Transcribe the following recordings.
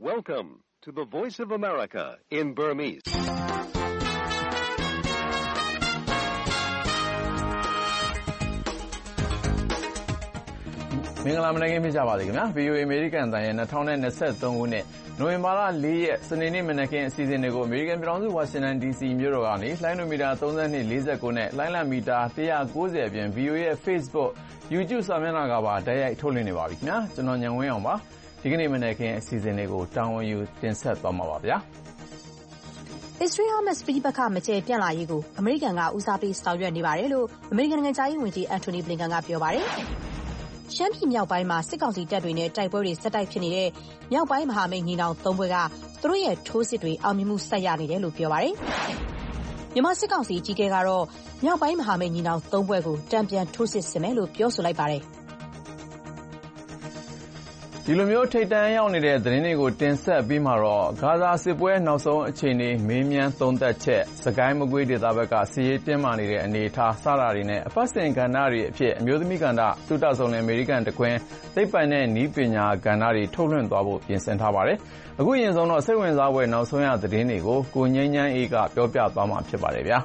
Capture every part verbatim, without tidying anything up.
Welcome to the Voice of America in Burmese. ။မင်္ဂလာမနက်ခင်းဖြစ်ကြပါစေခင်ဗျာ။ ဗီအိုအေ အမေရိကန်အသံရဲ့၂၀၂၃ခုနှစ်နိုဝင်ဘာလ၄ရက်စနေနေ့မနက်ခင်းအစီအစဉ်တွေကိုအမေရိကန်ပြည်ထောင်စုဝါရှင်တန်ဒီစီမြို့တော်ကနေလှိုင်းနိုမီတာသုံး၂ ၄၉နဲ့လှိုင်းလံမီတာ၁၉၀အပြင် ဗီအိုအေရဲ့ Facebook, YouTube စာမျက်နှာကပါတိုက်ရိုက်ထုတ်လွှင့်နေပါပြီခင်ဗျာ။ကျွန်တော်ညံဝင်းအောင်ပါ။ဒီကနေ့မနက်ခင်းအစီအစဉ်တွေကိုတာဝန်ယူတင်ဆက်သွားမှာပါဗျာ။ Israel-Hamas ပဋိပက္ခမကျယ်ပြန့်လာရေးကိုအမေရိကန်ကဦးစားပေးဆောင်ရွက်နေပါတယ်လို့အမေရိကန်နိုင်ငံခြားရေးဝန်ကြီး Antony Blinken ကပြောပါတယ်။ရှမ်းပြည်မြောက်ပိုင်းမှာစစ်ကောင်စီတပ်တွေနဲ့တိုက်ပွဲတွေဆက်တိုက်ဖြစ်နေတဲ့မြောက်ပိုင်းမဟာမိတ်ညီနောင်သုံးဖွဲ့ကသူတို့ရဲ့ထိုးစစ်တွေအောင်မြင်မှုဆက်ရနေတယ်လို့ပြောပါတယ်။မြန်မာစစ်ကောင်စီအကြီးအကဲကတော့မြောက်ပိုင်းမဟာမိတ်ညီနောင်သုံးဖွဲ့ကိုတံပြန်ထိုးစစ်ဆင်မယ်လို့ပြောဆိုလိုက်ပါတယ်။ဒီလိုမျိုးထိပ်တန်းရောက်နေတဲ့သတင်းတွေကိုတင်ဆက်ပြီးမှတော့ဂါဇာစစ်ပွဲနောက်ဆုံးအခြေအနေမေးမြန်းသုံးသပ်ချက်စကိုင်းမကွေးဒေသဘက်ကစီးရေးတင်းမာနေတဲ့အနေအထားစတာတွေနဲ့အပတ်စဉ်ကဏ္ဍတွေအဖြစ်အမျိုးသမီးကဏ္ဍသုတဆုံလည်းအမေရိကန်တကွင်းသိပ္ပံနဲ့နည်းပညာကဏ္ဍတွေထုတ်လွှင့်သွားဖို့ပြင်ဆင်ထားပါတယ်။အခုရင်ဆုံးတော့စိတ်ဝင်စားဖွယ်နောက်ဆုံးရသတင်းတွေကိုကိုငိမ့်ချမ်းအေးကပြောပြသွားမှာဖြစ်ပါတယ်ဗျာ။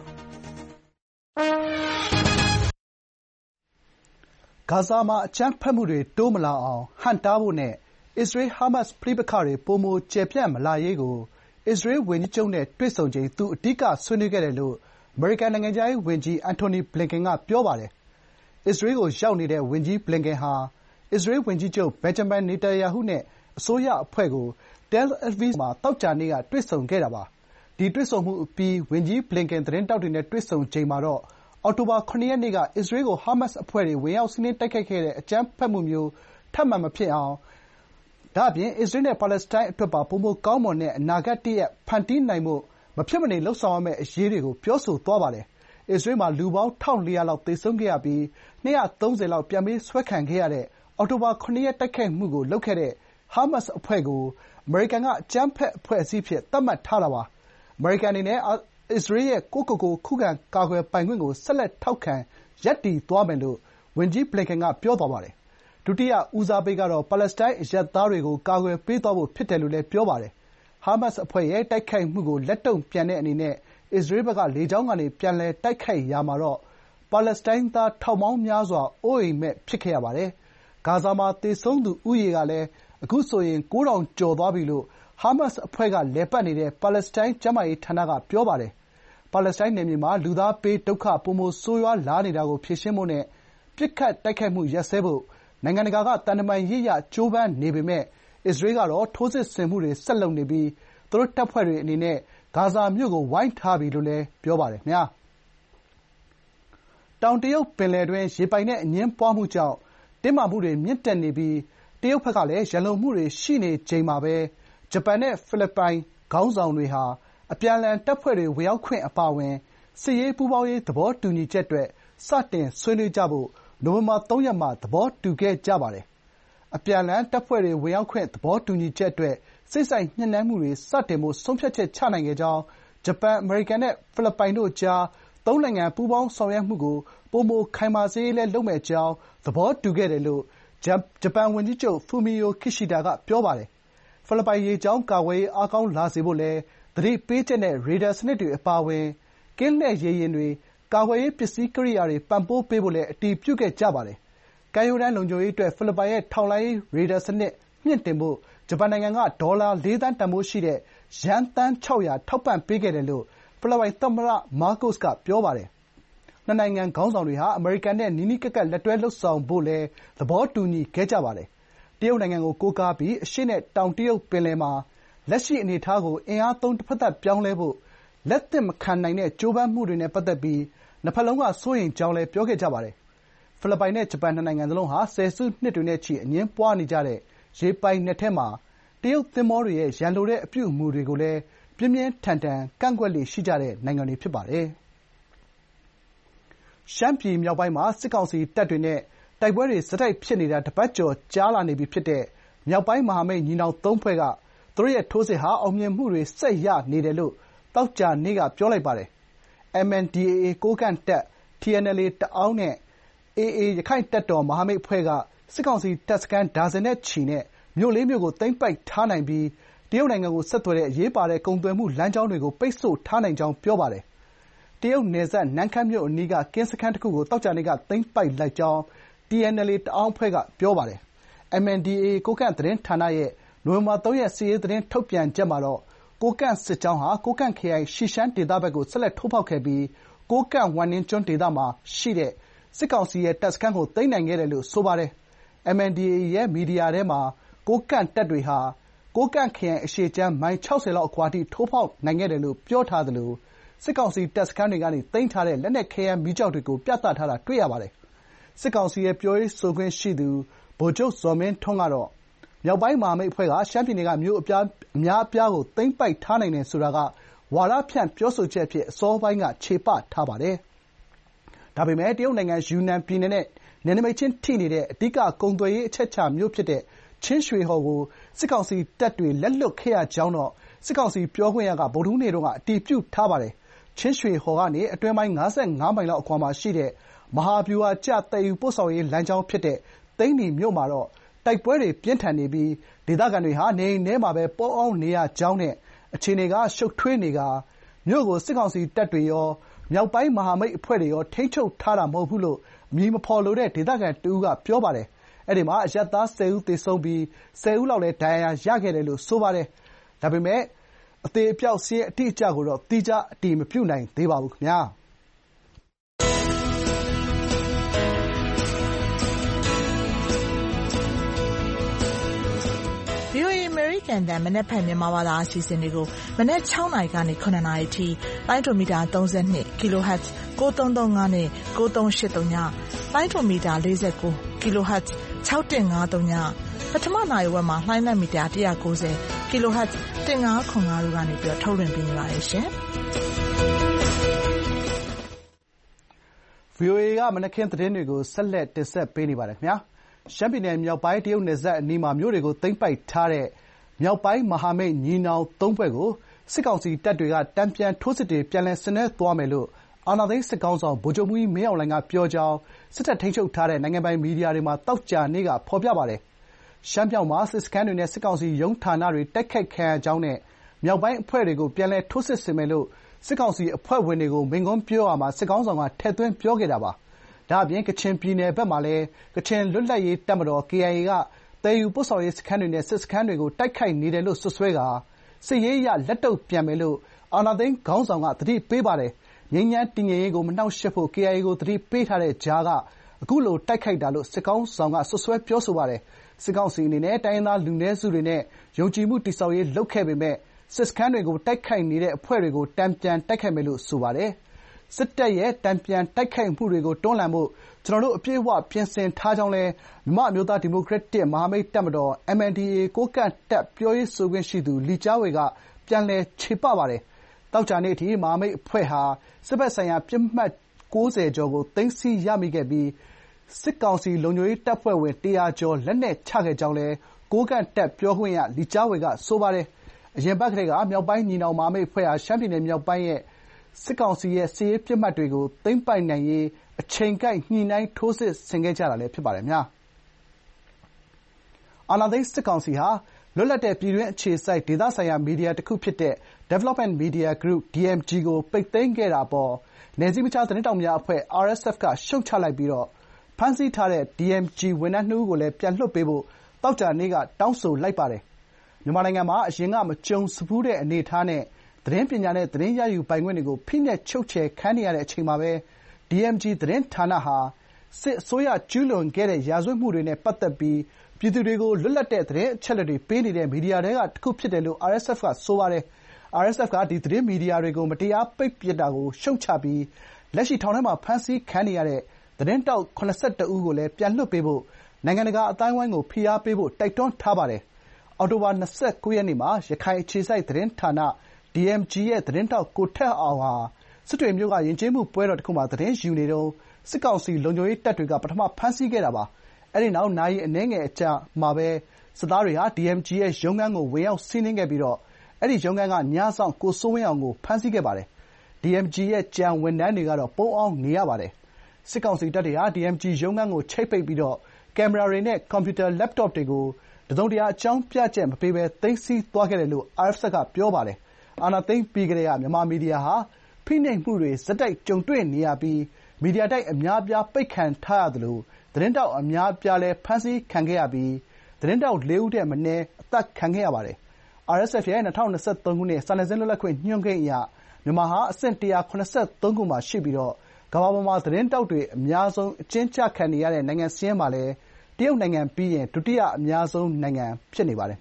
ဂါဇာမှာအကြမ်းဖက်မှုတွေတိုးမလာအောင်ဟန့်တားဖို့နဲ့အစ္စရေး-ဟာမတ်စ်ပဋိပက္ခတွေပိုမိုကျယ်ပြန့်မလာရေးကိုအစ္စရေးဝန်ကြီးချုပ်နဲ့တွေ့ဆုံချိန်သူအဓိကဆွေးနွေးခဲ့တယ်လို့အမေရိကန်နိုင်ငံခြားရေးဝန်ကြီး Antony Blinken ကပြောပါတယ်။အစ္စရေးကိုရောက်နေတဲ့ဝန်ကြီး Blinken ဟာအစ္စရေးဝန်ကြီးချုပ် Benjamin Netanyahu နဲ့အစိုးရအဖွဲ့ကို Tel Aviv မှာသောကြာနေ့ကတွေ့ဆုံခဲ့တာပါ။ဒီတွေ့ဆုံမှုအပြီးဝန်ကြီး Blinken သတင်းထောက်တွေနဲ့တွေ့ဆုံချိန်မှာတော့အောက်တိုဘာ၇ရက်နေ့ကအစ္စရေးကိုဟာမတ်စ်အဖွဲ့တွေဝင်ရောက်စီးနင်းတိုက်ခိုက်ခဲ့တဲ့အကြမ်းဖက်မှုမျိုးထပ်မံမဖြစ်အောင်ဒါ့အပြင်အစ္စရေးနဲ့ပါလက်စတိုင်းအတွက်ပါပိုမိုကောင်းမွန်တဲ့အနာဂတ်တရပ်ဖန်တီးနိုင်ဖို့မဖြစ်မနေလုပ်ဆောင်ရမယ့်အရေးတွေကိုပြောဆိုသွားပါတယ်။အစ္စရေးမှာလူပေါင်း၁၄၀၀လောက်သေဆုံးခဲ့ရပြီး၂၃၀လောက်ပြန်ပေးဆွဲခံခဲ့ရတဲ့အောက်တိုဘာ၇ရက်တိုက်ခိုက်မှုကိုလုပ်ခဲ့တဲ့ဟာမတ်စ်အဖွဲ့ကိုအမေရိကန်ကအကြမ်းဖက်အဖွဲ့အစည်းအဖြစ်သတ်မှတ်ထားတာပါ။အမေရိကန်အနေနဲ့အစ္စရေးရဲ့ကိုယ့်ကိုယ်ကိုခုခံကာကွယ်ပိုင်ခွင့်ကိုဆက်လက်ထောက်ခံရပ်တည်သွားမယ်လို့ဝန်ကြီး Blinken ကပြောသွားပါတယ်။ဒုတိယဦးစားပေးကတော့ပါလက်စတိုင်းအရပ်သားတွေကိုကာကွယ်ပေးသွားဖို့ဖြစ်တယ်လို့လည်းပြောပါတယ်။ဟာမတ်စ်အဖွဲ့ရဲ့တိုက်ခိုက်မှုကိုလက်တုံ့ပြန်တဲ့အနေနဲ့အစ္စရေးဘက်ကလေကြောင်းကနေပြန်လည်တိုက်ခိုက်ရာမှာတော့ပါလက်စတိုင်းသားထောင်ပေါင်းများစွာအိုးအိမ်မဲ့ဖြစ်ခဲ့ရပါတယ်။ဂါဇာမှာသေဆုံးသူဦးရေကလည်းအခုဆိုရင်ကိုးထောင်ကျော်သွားပြီလို့ဟာမတ်စ်အဖွဲ့ကလည်ပတ်နေတဲ့ပါလက်စတိုင်းကျန်းမာရေးဌာနကပြောပါတယ်။ပါလက်စတိုင်းနယ်မြေမှာလူသားဘေးဒုက္ခပိုမိုဆိုးရွားလာနေတာကိုဖြေရှင်းဖို့နဲ့ပစ်ခတ်တိုက်ခိုက်မှုရပ်စဲဖို့နိုင်ငံတကာကသံတမန်ရေးအရကြိုးပမ်းနေပေမယ့်အစ္စရေးကတော့ထိုးစစ်ဆင်မှုတွေဆက်လုပ်နေပြီးသူတို့တပ်ဖွဲ့တွေအနေနဲ့ဂါဇာမြို့ကိုဝိုင်းထားပြီလို့လည်းပြောပါတယ်။တောင်တရုတ်ပင်လယ်တွင်းရေပိုင်နက်အငြင်းပွားမှုကြောင့်တင်းမာမှုတွေမြင့်တက်နေပြီးတရုတ်ဘက်ကလည်းရန်လိုမှုတွေရှိနေချိန်မှာပဲဂျပန်နဲ့ဖိလစ်ပိုင်ခေါင်းဆောင်တွေဟာအပြန်အလှန်တပ်ဖွဲ့တွေဝင်ရောက်ခွင့်အပါအဝင်စစ်ရေးပူးပေါင်းရေးသဘောတူညီချက်အတွက်စတင်ဆွေးနွေးကြဖို့နိုဝင်ဘာ၃ရက်မှာသဘောတူခဲ့ကြပါတယ်။အပြန်အလှန်တပ်ဖွဲ့တွေဝင်ရောက်ခွင့်သဘောတူညီချက်အတွက်စေ့စပ်ညှိနှိုင်းမှုတွေစတင်ဖို့ဆုံးဖြတ်ချက်ချနိုင်ခဲ့ကြောင်းဂျပန်၊အမေရိကန်နဲ့ဖိလစ်ပိုင်တို့ကြားသုံးနိုင်ငံပူးပေါင်းဆောင်ရွက်မှုကိုပိုမိုခိုင်မာစေရေးလည်းလုပ်မယ့်အကြောင်းသဘောတူခဲ့တယ်လို့ဂျပန်ဝန်ကြီးချုပ် Fumio Kishida ကပြောပါတယ်။ဖိလစ်ပိုင်ရေကြောင်းကာကွယ်ရေးအားကောင်းလာစေဖို့လည်းသတိပေးချက်နဲ့ရေဒါစနစ်တွေအပါအဝင်ကင်းလှည့်ရေယာဉ်တွေကာကွယ်ရေးပစ္စည်းကိရိယာတွေပံ့ပိုးပေးဖို့လည်းအတည်ပြုခဲ့ကြပါတယ်။ကမ်းရိုးတန်းလုံခြုံရေးအတွက်ဖိလစ်ပိုင်ရဲ့ထောက်လှမ်းရေးရေဒါစနစ်မြှင့်တင်ဖို့ဂျပန်နိုင်ငံကဒေါ်လာလေးသန်းတန်ဖိုးရှိတဲ့ယန်းသန်းခြောက်ရာထောက်ပံ့ပေးခဲ့တယ်လို့ဖိလစ်ပိုင်သမ္မတမားကို့စ်ကပြောပါတယ်။နှစ်နိုင်ငံခေါင်းဆောင်တွေဟာအမေရိကန်နဲ့နီးနီးကပ်ကပ်လက်တွဲလုပ်ဆောင်ဖို့လည်းသဘောတူညီခဲ့ကြပါတယ်။တရုတ်နိုင်ငံကိုကိုးကားပြီးအရှေ့နဲ့တောင်တရုတ်ပင်လယ်မှာလက်ရှိအနေအထားကိုအင်အားသုံးတဖက်သတ်ပြောင်းလဲဖို့လက်သင့်မခံနိုင်တဲ့ကြိုးပမ်းမှုတွေနဲ့ပတ်သက်ပြီးနှစ်ဖက်လုံးကစိုးရိမ်ကြောင်းလည်းပြောခဲ့ကြပါတယ်။ဖိလစ်ပိုင်နဲ့ဂျပန်နှစ်နိုင်ငံစလုံးဟာဆယ်စုနှစ်တွေနဲ့ချီအငြင်းပွားနေကြတဲ့ရေပိုင်နက်ထဲမှာတရုတ်သင်္ဘောတွေရဲ့ရန်လိုတဲ့အပြုအမူတွေကိုလည်းပြင်းပြင်းထန်ထန်ကန့်ကွက်လေ့ရှိကြတဲ့နိုင်ငံတွေဖြစ်ပါတယ်။ရှမ်းပြည်မြောက်ပိုင်းမှာစစ်ကောင်စီတပ်တွေနဲ့တိုက်ပွဲတွေဆက်တိုက်ဖြစ်နေတာတပတ်ကျော်ကြာလာနေပြီဖြစ်တဲ့မြောက်ပိုင်းမဟာမိတ်ညီနောင်သုံးဖွဲ့ကသူတို့ရဲ့ထိုးစစ်ဟာအောင်မြင်မှုတွေဆက်ရနေတယ်လို့သောကြာနေ့ကပြောလိုက်ပါတယ်။ အမ် အန် ဒီ အေ အေ ကိုးကန့်တပ်၊ တီ အန် အယ်လ် အေ တအောင်းနဲ့ အေ အေ ရက္ခိုင့်တပ်တော်မဟာမိတ်အဖွဲ့ကစစ်ကောင်စီတပ်စခန်းဒါဇင်နဲ့ချီနဲ့မြို့လေးမြို့ကိုသိမ်းပိုက်ထားနိုင်ပြီးတရုတ်နိုင်ငံကိုဆက်သွယ်တဲ့အရေးပါတဲ့ကုန်သွယ်မှုလမ်းကြောင်းတွေကိုပိတ်ဆို့ထားနိုင်ကြောင်းပြောပါတယ်။တရုတ်နယ်စပ်နန်းခမ်းမြို့အနီးကကင်းစခန်းတခုကိုသောကြာနေ့ကသိမ်းပိုက်လိုက်ကြောင်း တီ အန် အယ်လ် အေ တအောင်းအဖွဲ့ကပြောပါတယ်။ အမ် အန် ဒီ အေ ကိုးကန့်သတင်းဌာနရဲ့နိုဝင်ဘာသုံးရက်စစ်ရေးသတင်းထုတ်ပြန်ချက်မှာတော့ကိုးကန့်စစ်ကြောင်းဟာကိုးကန့်ခရိုင်ရှီရှမ်းဒေသဘက်ကိုဆက်လက်ထိုးဖောက်ခဲ့ပြီးကိုးကန့်ဝမ်နင်းကျွန်းဒေသမှာရှိတဲ့စစ်ကောင်စီရဲ့တပ်စခန်းကိုသိမ်းနိုင်ခဲ့တယ်လို့ဆိုပါတယ်။ အမ် အန် ဒီ အေ ရဲ့မီဒီယာထဲမှာကိုးကန့်တပ်တွေဟာကိုးကန့်ခရိုင်အရှေ့ခြမ်းမိုင်ခြောက်ဆယ်လောက်အကွာအထိထိုးဖောက်နိုင်ခဲ့တယ်လို့ပြောထားသလိုစစ်ကောင်စီတပ်စခန်းတွေကနေသိမ်းထားတဲ့လက်နက်ခဲယမ်းမီးကျောက်တွေကိုပြသထားတာတွေ့ရပါတယ်။စစ်ကောင်စီရဲ့ပြောရေးဆိုခွင့်ရှိသူဗိုလ်ချုပ်ဇော်မင်းထွန်းကတော့မြောက်ပိုင်းမဟာမိတ်အဖွဲ့ကရှမ်းပြည်နယ်ကမြို့အများအပြားကိုသိမ်းပိုက်ထားနိုင်တယ်ဆိုတာကဝါဒဖြန့်ပြောဆိုချက်အဖြစ်အစောပိုင်းကချေပထားပါတယ်။ဒါပေမဲ့တရုတ်နိုင်ငံယူနန်ပြည်နယ်နဲ့နယ်နိမိတ်ချင်းထိနေတဲ့အဓိကကုန်သွယ်ရေးအချက်အချာမြို့ဖြစ်တဲ့ချင်းရွှေဟော်ကိုစစ်ကောင်စီတပ်တွေလက်လွှတ်ခဲ့ရကြောင်းတော့စစ်ကောင်စီပြောခွင့်ရကဗုဒ္ဓဟူးနေ့တုန်းကအတည်ပြုထားပါတယ်။ချင်းရွှေဟော်ကနေအတွင်းပိုင်းငါးဆယ့်ငါးမိုင်လောက်အကွာမှာရှိတဲ့မဟာဗျူဟာကျသယ်ယူပို့ဆောင်ရေးလမ်းကြောင်းဖြစ်တဲ့သိန္နီမြို့မှာတော့တိုက်ပွဲတွေပြင်းထန်နေပြီးဒေသခံတွေဟာနေအိမ်ထဲမှာပဲပုန်းအောင်းနေရကြောင်းနဲ့အခြေအနေကရှုပ်ထွေးနေကာမြို့ကိုစစ်ကောင်စီတပ်တွေရောမြောက်ပိုင်းမဟာမိတ်အဖွဲ့တွေရောထိန်းချုပ်ထားတာမဟုတ်ဘူးလို့အမည်မဖော်လိုတဲ့ဒေသခံတဦးကပြောပါတယ်။အဲဒီမှာအရပ်သားဆယ်ဦးသေဆုံးပြီးဆယ်ဦးလောက်လည်းဒဏ်ရာရခဲ့တယ်လို့ဆိုပါတယ်။ဒါပေမဲ့အသေအပျောက်စာရင်းအတိအကျကိုတော့သီးခြားအတည်မပြုနိုင်သေးပါဘူးခင်ဗျာ။ဗွီအိုအေ အမေရိကန်အသံမနက်ဖြန်မြန်မာဘာသာအစီအစဉ်တွေကိုမနက်၆နာရီကနေ၇နာရီအထိလိုင်းဒိုမီတာသုံး၂ kHz ကိုသုံးသုံးငါနဲ့ကိုသုံးရှစ်သုံးညလိုင်းဒိုမီတာ၄၉ kHz ၆၁၅သုံးညပထမနာရီဝက်မှာလှိုင်းလက်မီတာ၁၉၀ kHz ၁၅၇၅တို့ကနေပြီးထုတ်လွှင့်ပေးနေပါတယ်ရှင်။ဗွီအိုအေကမနက်ခင်းသတင်းတွေကိုဆက်လက်တင်ဆက်ပေးနေပါတယ်ခင်ဗျာ။ရှမ်းပြည်နယ်မြောက်ပိုင်းတရုတ်နယ်စပ်အနီးမှာမြို့တွေကိုသိမ်းပိုက်ထားတဲ့မြောက်ပိုင်းမဟာမိတ်ညီနောင်သုံးဖွဲ့ကိုစစ်ကောင်စီတပ်တွေကတန်ပြန်ထိုးစစ်တွေပြန်လည်ဆင်နွှဲသွားမယ်လို့အာဏာသိမ်းစစ်ခေါင်းဆောင်ဗိုလ်ချုပ်မှူးကြီးမင်းအောင်လှိုင်ကပြောကြောင်းစစ်တပ်ထိန်းချုပ်ထားတဲ့နိုင်ငံပိုင်မီဒီယာတွေမှာသောကြာနေ့ကဖော်ပြပါတယ်။ရှမ်းမြောက်မှာစစ်စခန်းတွေနဲ့စစ်ကောင်စီရုံးဌာနတွေတိုက်ခိုက်ခံရကြောင်းနဲ့မြောက်ပိုင်းအဖွဲ့တွေကိုပြန်လည်ထိုးစစ်ဆင်မယ်လို့စစ်ကောင်စီအဖွဲ့ဝင်တွေကိုမိန့်ခွန်းပြောရာမှာစစ်ခေါင်းဆောင်ကထည့်သွင်းပြောခဲ့တာပါ။ဒါ့အပြင်ကချင်ပြည်နယ်ဘက်မှာလည်းကချင်လွတ်လပ်ရေးတပ်မတော် ကေအိုင်အေ ကသယ်ယူပို့ဆောင်ရေးစခန်းတွေနဲ့စစ်စခန်းတွေကိုတိုက်ခိုက်နေတယ်လို့စွပ်စွဲကာစစ်ရေးအရလက်တုံ့ပြန်မယ်လို့အာဏာသိမ်းခေါင်းဆောင်ကသတိပေးပါတယ်။ငြိမ်းချမ်းတည်ငြိမ်ရေးကိုမနှောင့်ယှက်ဖို့ ကေအိုင်အေ ကိုသတိပေးထားတဲ့ကြားကအခုလိုတိုက်ခိုက်တာလို့စစ်ခေါင်းဆောင်ကစွပ်စွဲပြောဆိုပါတယ်။စစ်ကောင်စီအနေနဲ့တိုင်းရင်းသားလူနည်းစုတွေနဲ့ယုံကြည်မှုတည်ဆောက်ရေးလုပ်ခဲ့ပေမယ့်စစ်စခန်းတွေကိုတိုက်ခိုက်နေတဲ့အဖွဲ့တွေကိုတန်ပြန်တိုက်ခိုက်မယ်လို့ဆိုပါတယ်။စစ်တပ်ရဲ့တန်ပြန်တိုက်ခိုက်မှုတွေကိုတွန်းလှန်ဖို့ကျနော်တို့အပြည့်အဝပြင်ဆင်ထားကြောင်းလည်းမြန်မာ့အမျိုးသားဒီမိုကရက်တစ်မဟာမိတ်တပ်မတော် အမ် အန် ဒီ အေ ကိုးကန့်တပ်ပြောရေးဆိုခွင့်ရှိသူလီကျားဝေကပြန်လည်ချေပပါတယ်။သောကြာနေ့အထိမဟာမိတ်အဖွဲ့ဟာစစ်ဘက်ဆိုင်ရာပစ်မှတ်၉၀ကျော်ကိုသိမ်းဆည်းရမိခဲ့ပြီးစစ်ကောင်စီလုံခြုံရေးတပ်ဖွဲ့ဝင်တရာကျော်လက်နက်ချခဲ့ကြောင်းလည်းကိုးကန့်တပ်ပြောခွင့်ရလီကျားဝေကဆိုပါတယ်။အရင်အပတ်ကတည်းကမြောက်ပိုင်းညီနောင်မဟာမိတ်အဖွဲ့ဟာရှမ်းပြည်နယ်မြောက်ပိုင်းရဲ့စစ်ကောင်စီရဲ့စစ်ရေးပစ်မှတ်တွေကိုသိမ်းပိုက်နိုင်ရေးအချိန်ကိုက်ညှိနှိုင်းထိုးစစ်ဆင်ခဲ့ကြတာလည်းဖြစ်ပါတယ်။အာဏာသိမ်းစစ်ကောင်စီဟာလွတ်လပ်တဲ့ပြည်တွင်းအခြေစိုက်ဒေသဆိုင်ရာမီဒီယာတခုဖြစ်တဲ့ Development Media Group ဒီ အမ် ဂျီ ကိုပိတ်သိမ်းခဲ့တာအပေါ်နယ်စည်းမခြားသတင်းထောက်များအဖွဲ့ အာ အက်စ် အက်ဖ် ကရှုတ်ချလိုက်ပြီးဖမ်းဆီးထားတဲ့ ဒီ အမ် ဂျီ ဝန်ထမ်းနှစ်ဦးကိုလည်းပြန်လွှတ်ပေးဖို့သောကြာနေ့ကတောင်းဆိုလိုက်ပါတယ်။မြန်မာနိုင်ငံမှာအရင်ကမကြုံစဖူးတဲ့အနေအထားနဲ့သတင်းပညာနဲ့သတင်းရယူပိုင်ခွင့်တွေကိုဖိနှိပ်ချုပ်ချယ်ခံနေရတဲ့အချိန်မှာပဲ ဒီ အမ် ဂျီ သတင်းဌာနဟာစစ်အစိုးရကျူးလွန်ခဲ့တဲ့ရာဇဝတ်မှုတွေနဲ့ပတ်သက်ပြီးပြည်သူတွေကိုလွတ်လပ်တဲ့သတင်းအချက်အလက်တွေပေးနေတဲ့မီဒီယာထဲကတခုဖြစ်တယ်လို့ အာ အက်စ် အက်ဖ် ကဆိုပါတယ်။ အာ အက်စ် အက်ဖ် ကဒီသတင်းမီဒီယာတွေကိုမတရားပိတ်ပစ်တာကိုရှုတ်ချပြီးလက်ရှိထောင်ထဲမှာဖမ်းဆီးခံနေရတဲ့သတင်းထောက်၇၁ဦးကိုလည်းပြန်လွှတ်ပေးဖို့နိုင်ငံတကာအသိုင်းအဝိုင်းကိုဖိအားပေးဖို့တိုက်တွန်းထားပါတယ်။အောက်တိုဘာ၂၉ရက်နေ့မှာရခိုင်အခြေစိုက်သတင်းဌာန ဒီ အမ် ဂျီ ရဲ့သတင်းထောက်ကိုထက်အောင်ဟာစစ်တွေမြို့ကယဉ်ကျေးမှုပွဲတော်တခုမှာသတင်းယူနေတုန်းစစ်ကောင်စီလုံခြုံရေးတပ်တွေကပထမဖမ်းဆီးခဲ့တာပါ။အဲဒီနောက်နာရီအနည်းငယ်အကြာမှာပဲစစ်သားတွေဟာ ဒီ အမ် ဂျီ ရဲ့ရုံးခန်းကိုဝင်ရောက်စီးနင်းခဲ့ပြီးအဲဒီရုံးခန်းကညစောင့်ကိုစိုးဝင်းအောင်ကိုဖမ်းဆီးခဲ့ပါတယ်။ ဒီ အမ် ဂျီ ရဲ့ကျန်ဝန်ထမ်းတွေကတော့ပုန်းအောင်းနေရပါတယ်။စစ်ကောင်စီတပ်တွေဟာ ဒီ အမ် ဂျီ ရုံးခန်းကိုချိတ်ပိတ်ပြီးကင်မရာတွေနဲ့ကွန်ပျူတာ Laptop တွေကိုတစုံတရာအကြောင်းပြချက်မပေးဘဲသိမ်းဆည်းသွားခဲ့တယ်လို့ အာအက်ဖ် ကပြောပါတယ်။အာဏာသိမ်းပြီးကတည်းကမြန်မာမီဒီယာဟာဖိနှိပ်မှုတွေဆက်တိုက်ကြုံတွေ့နေရပြီးမီဒီယာတိုက်အများအပြားပိတ်ခံထားရသလိုသတင်းထောက်အများအပြားလည်းဖမ်းဆီးခံခဲ့ရပြီးသတင်းထောက်လေးဦးထက်မနည်းအသတ်ခံခဲ့ရပါတယ်။ အာအက်စ်အက်ဖ် ရဲ့ ၂၀၂၃ ခုနှစ်စာနယ်ဇင်းလွတ်လပ်ခွင့်ညွှန်းကိန်းအရမြန်မာဟာအဆင့် ၁၇၃ ခုမှာရှိပြီးကမ္ဘာပေါ်မှာသတင်းထောက်တွေအများဆုံးအကျဉ်းချခံနေရတဲ့နိုင်ငံစာရင်းမှာလည်းတရုတ်နိုင်ငံပြီးရင်ဒုတိယအများဆုံးနိုင်ငံဖြစ်နေပါတယ်။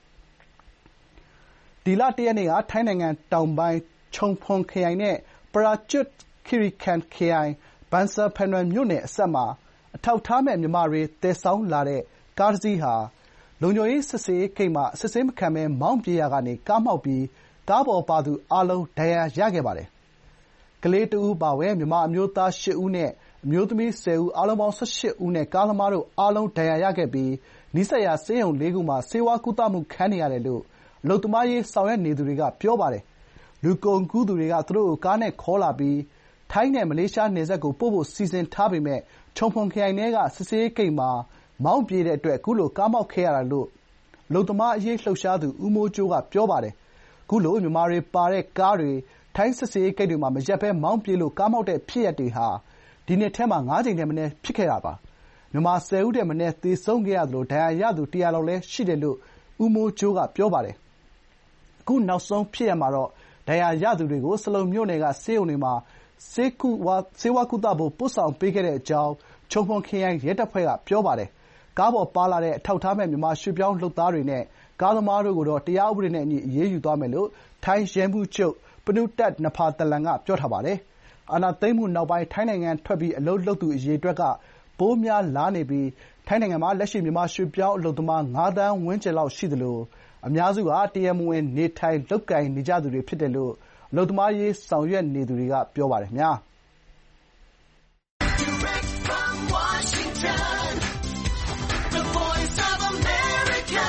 ဒီလ ၁ ရက်နေ့ကထိုင်းနိုင်ငံတောင်ပိုင်းချုံဖွန်ခရိုင်နဲ့ပရာကျွတ်ခီရီကန်ခရိုင်ဘန်ဆာဖန်နွမ်မြို့နယ်အစပ်မှာအထောက်အထားမဲ့မြန်မာတွေသယ်ဆောင်လာတဲ့ကားတစ်စီးဟာလုံခြုံရေးစစ်ဆေးရေးဂိတ်မှာအစစ်ဆေးမခံဘဲမောင်းပြေးရာကနေကားမှောက်ပြီးကားပေါ်ပါသူအားလုံးဒဏ်ရာရခဲ့ပါတယ်။ကလေးတဦးအပါအဝင်မြန်မာအမျိုးသားရှစ်ဦးနဲ့အမျိုးသမီးဆယ်ဦးအားလုံးပေါင်း၁၈ဦးနဲ့ကားသမားတို့အားလုံးဒဏ်ရာရခဲ့ပြီးနီးစပ်ရာဆေးရုံလေးခုမှာဆေးဝါးကုသမှုခံနေရတယ်လို့အလုပ်သမားရေးဆောင်ရွက်နေသူတွေကပြောပါတယ်။လူကုန်ကူးသူတွေကသူတို့ကိုကားနဲ့ခေါ်လာပြီးထိုင်းနဲ့မလေးရှားနယ်စပ်ကိုပို့ဖို့စီစဉ်ထားပေမယ့်ချုံဖွန်ခရိုင်ထဲကစစ်ဆေးရေးဂိတ်မှာမောင်းပြေးတဲ့အတွက်ခုလိုကားမှောက်ခဲ့ရတာလို့အလုပ်သမားအရေးလှုပ်ရှားသူဦးမိုးကြိုးကပြောပါတယ်။ခုလိုမြန်မာတွေပါတဲ့ကားတွေထိုင်းစစ်ဆေးရေးဂိတ်တွေမှာမရပ်ဘဲမောင်းပြေးလို့ကားမှောက်တဲ့ဖြစ်ရပ်တွေဟာဒီနှစ်ထဲမှာငါးကြိမ်ထက်မနည်းဖြစ်ခဲ့တာပါ။မြန်မာဆယ်ဦးထက်မနည်းသေဆုံးခဲ့ရသလိုဒဏ်ရာရသူတရာလောက်လည်းရှိတယ်လို့ဦးမိုးကြိုးကပြောပါတယ်။အခုနောက်ဆုံးဖြစ်ရပ်မှာတော့ဒဏ်ရာရသူတွေကိုဆလုံမြို့နယ်ကဆေးရုံတွေမှာဆေးဝါးကုသဖို့ပို့ဆောင်ပေးခဲ့တဲ့အကြောင်းချုံဖွန်ခရိုင်ရဲတပ်ဖွဲ့ကပြောပါတယ်။ကားပေါ်ပါလာတဲ့အထောက်အထားမဲ့မြန်မာရွှေ့ပြောင်းလုပ်သားတွေနဲ့ကားသမားတို့ကိုတော့တရားဥပဒေနဲ့အညီအရေးယူသွားမယ်လို့ထိုင်းရဲမှူးချုပ်ပနုတက်နဖာသလန်ကပြောထားပါတယ်။အာဏာသိမ်းမှုနောက်ပိုင်းထိုင်းနိုင်ငံထွက်ပြီးအလုပ်လုပ်သူအရေအတွက်ကပိုများလာနေပြီးထိုင်းနိုင်ငံမှာလက်ရှိမြန်မာရွှေ့ပြောင်းအလုပ်သမားငါးသန်းဝန်းကျင်လောက်ရှိသလိုအများစုကတရားမဝင်နေထိုင်လုပ်ကိုင်နေကြသူတွေဖြစ်တယ်လို့အလုပ်သမားရေးဆောင်ရွက်နေသူတွေကပြောပါတယ်ခင်ဗျာ။ Washington, the voice of America,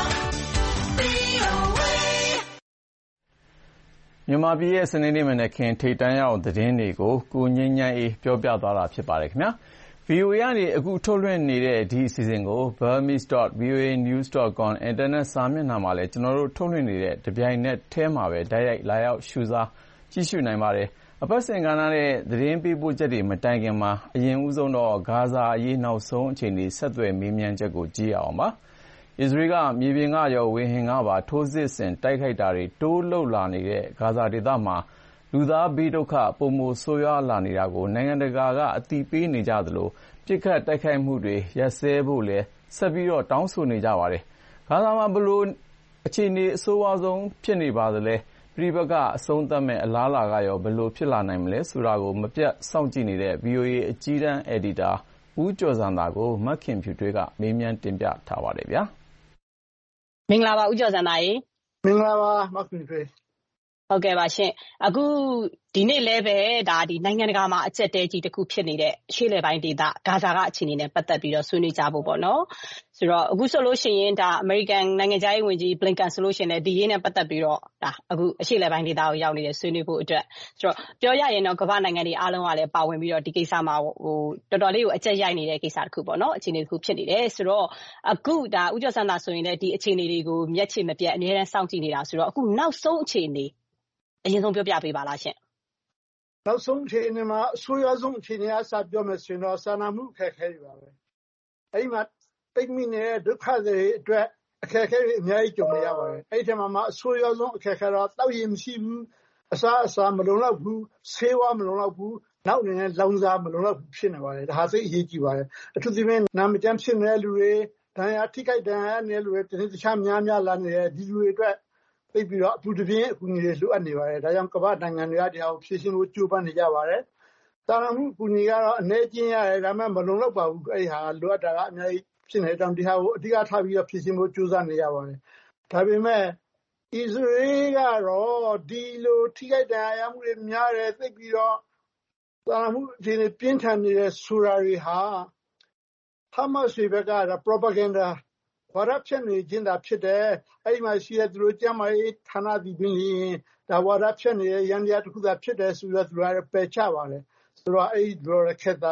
မြန်မာပြည်ရဲ့စနေနေ့မနက်ခင်းထိပ်တန်းရောက်သတင်းတွေကိုကိုငြိမ်းချမ်းအေးပြောပြသွားတာဖြစ်ပါတယ်ခင်ဗျာ။ ဗွီအိုအေ ကနေအခုထုတ်လွှင့်နေတဲ့ဒီအစီအစဉ်ကို burmese dot v o a news dot com အင်တာနက်စာမျက်နှာမှာလည်းကျွန်တော်တို့ထုတ်လွှင့်နေတဲ့တပြိုင်နက်တည်းမှာပဲတိုက်ရိုက်လာရောက်ရှုစားကြည့်ရှုနိုင်ပါတယ်။အပတ်စဉ်ကဏ္ဍနဲ့သတင်းပေးပို့ချက်တွေမတိုင်ခင်မှာအရင်ဦးဆုံးတော့ဂါဇာအရေးနောက်ဆုံးအခြေအနေဆက်သွယ်မေးမြန်းချက်ကိုကြည့်ရအောင်ပါ။အစ္စရေးကမြေပြင်ကရောဝေဟင်ကပါထိုးစစ်ဆင်တိုက်ခိုက်တာတွေတိုးလုပ်လာနေတဲ့ဂါဇာဒေသမှာလူသားဘေးဒုက္ခပိုမိုဆိုးရွားလာနေတာကိုနိုင်ငံတကာကအသိပေးနေကြသလိုပစ်ခတ်တိုက်ခိုက်မှုတွေရပ်စဲဖို့လည်းဆက်ပြီးတော့တောင်းဆိုနေကြပါတယ်။ဂါဇာမှာဘလို့အခြေအနေအဆိုးဝါးဆုံးဖြစ်နေပါသလဲ။ပြည်ပကအဆုံးသတ်မဲ့အလားအလာကရောဘယ်လိုဖြစ်လာနိုင်မလဲဆိုတာကိုမပြတ်စောင့်ကြည့်နေတဲ့ ဗွီအိုအေ အကြီးတန်းအယ်ဒီတာဦးကျော်ဇံသာကိုမခင်ဖြူထွေးကမေးမြန်းတင်ပြထားပါတယ်ဗျာ။မင်္ဂလာပါဦးကျော်ဇံသာရေ။မင်္ဂလာပါမခင်ဖြူထွေး။ဟုတ်ကဲ့ပါရှင်။အခုဒီနေ့လည်းပဲဒါဒီနိုင်ငံတကာမှာအကျက်တဲကြီးတစ်ခုဖြစ်နေတဲ့အရှေ့လယ်ပိုင်းဒေသဂါဇာကအခြေအနေနဲ့ပတ်သက်ပြီးတော့ဆွေးနွေးကြဖို့ပေါ့နော်။ဆိုတော့အခုဆိုလို့ရှိရင်ဒါအမေရိကန်နိုင်ငံခြားရေးဝန်ကြီးဘလင်ကန်ဆိုလို့ရှိရင်လည်းဒီရေးနဲ့ပတ်သက်ပြီးတော့ဒါအခုအရှေ့လယ်ပိုင်းဒေသကိုရောက်နေတဲ့ဆွေးနွေးဖို့အတွက်ဆိုတော့ပြောရရင်တော့ကမ္ဘာနိုင်ငံတွေအားလုံးကလည်းပါဝင်ပြီးတော့ဒီကိစ္စမှာဟိုတော်တော်လေးကိုအကျက်ရိုက်နေတဲ့ကိစ္စတစ်ခုပေါ့နော်အခြေအနေတစ်ခုဖြစ်နေတယ်ဆိုတော့အခုဒါဦးကျော်စံသာဆိုရင်လည်းဒီအခြေအနေတွေကိုမျက်ခြေမပြတ်အများအားစောင့်ကြည့်နေတာဆိုတော့အခုနောက်ဆုံးအခြေအနေအရင်ဆုံးပြောပြပေးပါလားရှင်။နောက်ဆုံးအခြေအနေမှာအဆိုးရွားဆုံးအခြေအနေအစပြောမယ်ဆိုရင်တော့စာနာမှုအခက်အခဲတွေပါပဲ။အဲဒီမှာပိတ်မိနေတဲ့ဒုက္ခတွေအတွက်အခက်အခဲတွေအများကြီးကြုံနေရပါတယ်။အဲဒီထဲမှာမှအဆိုးရွားဆုံးအခက်အခဲတော့တောက်ရည်မရှိဘူးအစားအစာမလုံလောက်ဘူးဆေးဝါးမလုံလောက်ဘူးနောက်အနေနဲ့လောင်စာမလုံလောက်ဘူးဖြစ်နေပါတယ်။ဒါဟာသိအရေးကြီးပါတယ်။အထူးသဖြင့်နာမကျန်းဖြစ်နေတဲ့လူတွေဒဏ်ရာထိခိုက်ဒဏ်ရာနေတဲ့လူတွေတနည်းတခြားများများလာနေတဲ့ဒီလူတွေအတွက်သိပြီးတော့အပူတပြင်းအကူအညီတွေလိုအပ်နေပါတယ်။ဒါကြောင့်ကမ္ဘာနိုင်ငံတွေကဒီဟာကိုဖြည့်ဆည်းဖို့ကြိုးပမ်းနေကြပါတယ်။တာဝန်မှုအကူအညီကတော့အနေချင်းရတယ်ဒါမှမလုံလောက်ပါဘူး။အဲဒီဟာလိုအပ်တာကအများကြီးဖြစ်နေတဲ့အကြောင်းဒီဟာကိုအဓိကထားပြီးတော့ဖြည့်ဆည်းဖို့ကြိုးစားနေကြပါတယ်။ဒါပေမဲ့အစ္စရေးကတော့ဒီလိုထိခိုက်ဒဏ်ရာရမှုတွေများတယ်သိပြီးတော့တာဝန်မှုအခြေအနေပြင်းထန်နေတဲ့ဆိုတာတွေဟာဟာမတ်စ်ဘက်က propagandaဝါဒဖြန့်နေခြင်းသာဖြစ်တယ်အဲ့ဒီမှာရှိတဲ့သူတို့ကျမ်းမာရေးဌာနသည်ပင်ဒါဝါဒဖြန့်နေတဲ့ရန်တရားတစ်ခုသာဖြစ်တယ်ဆိုတော့သူကပယ်ချပါတယ်ဆိုတော့အဲ့ဒီလိုခက်တာပဲ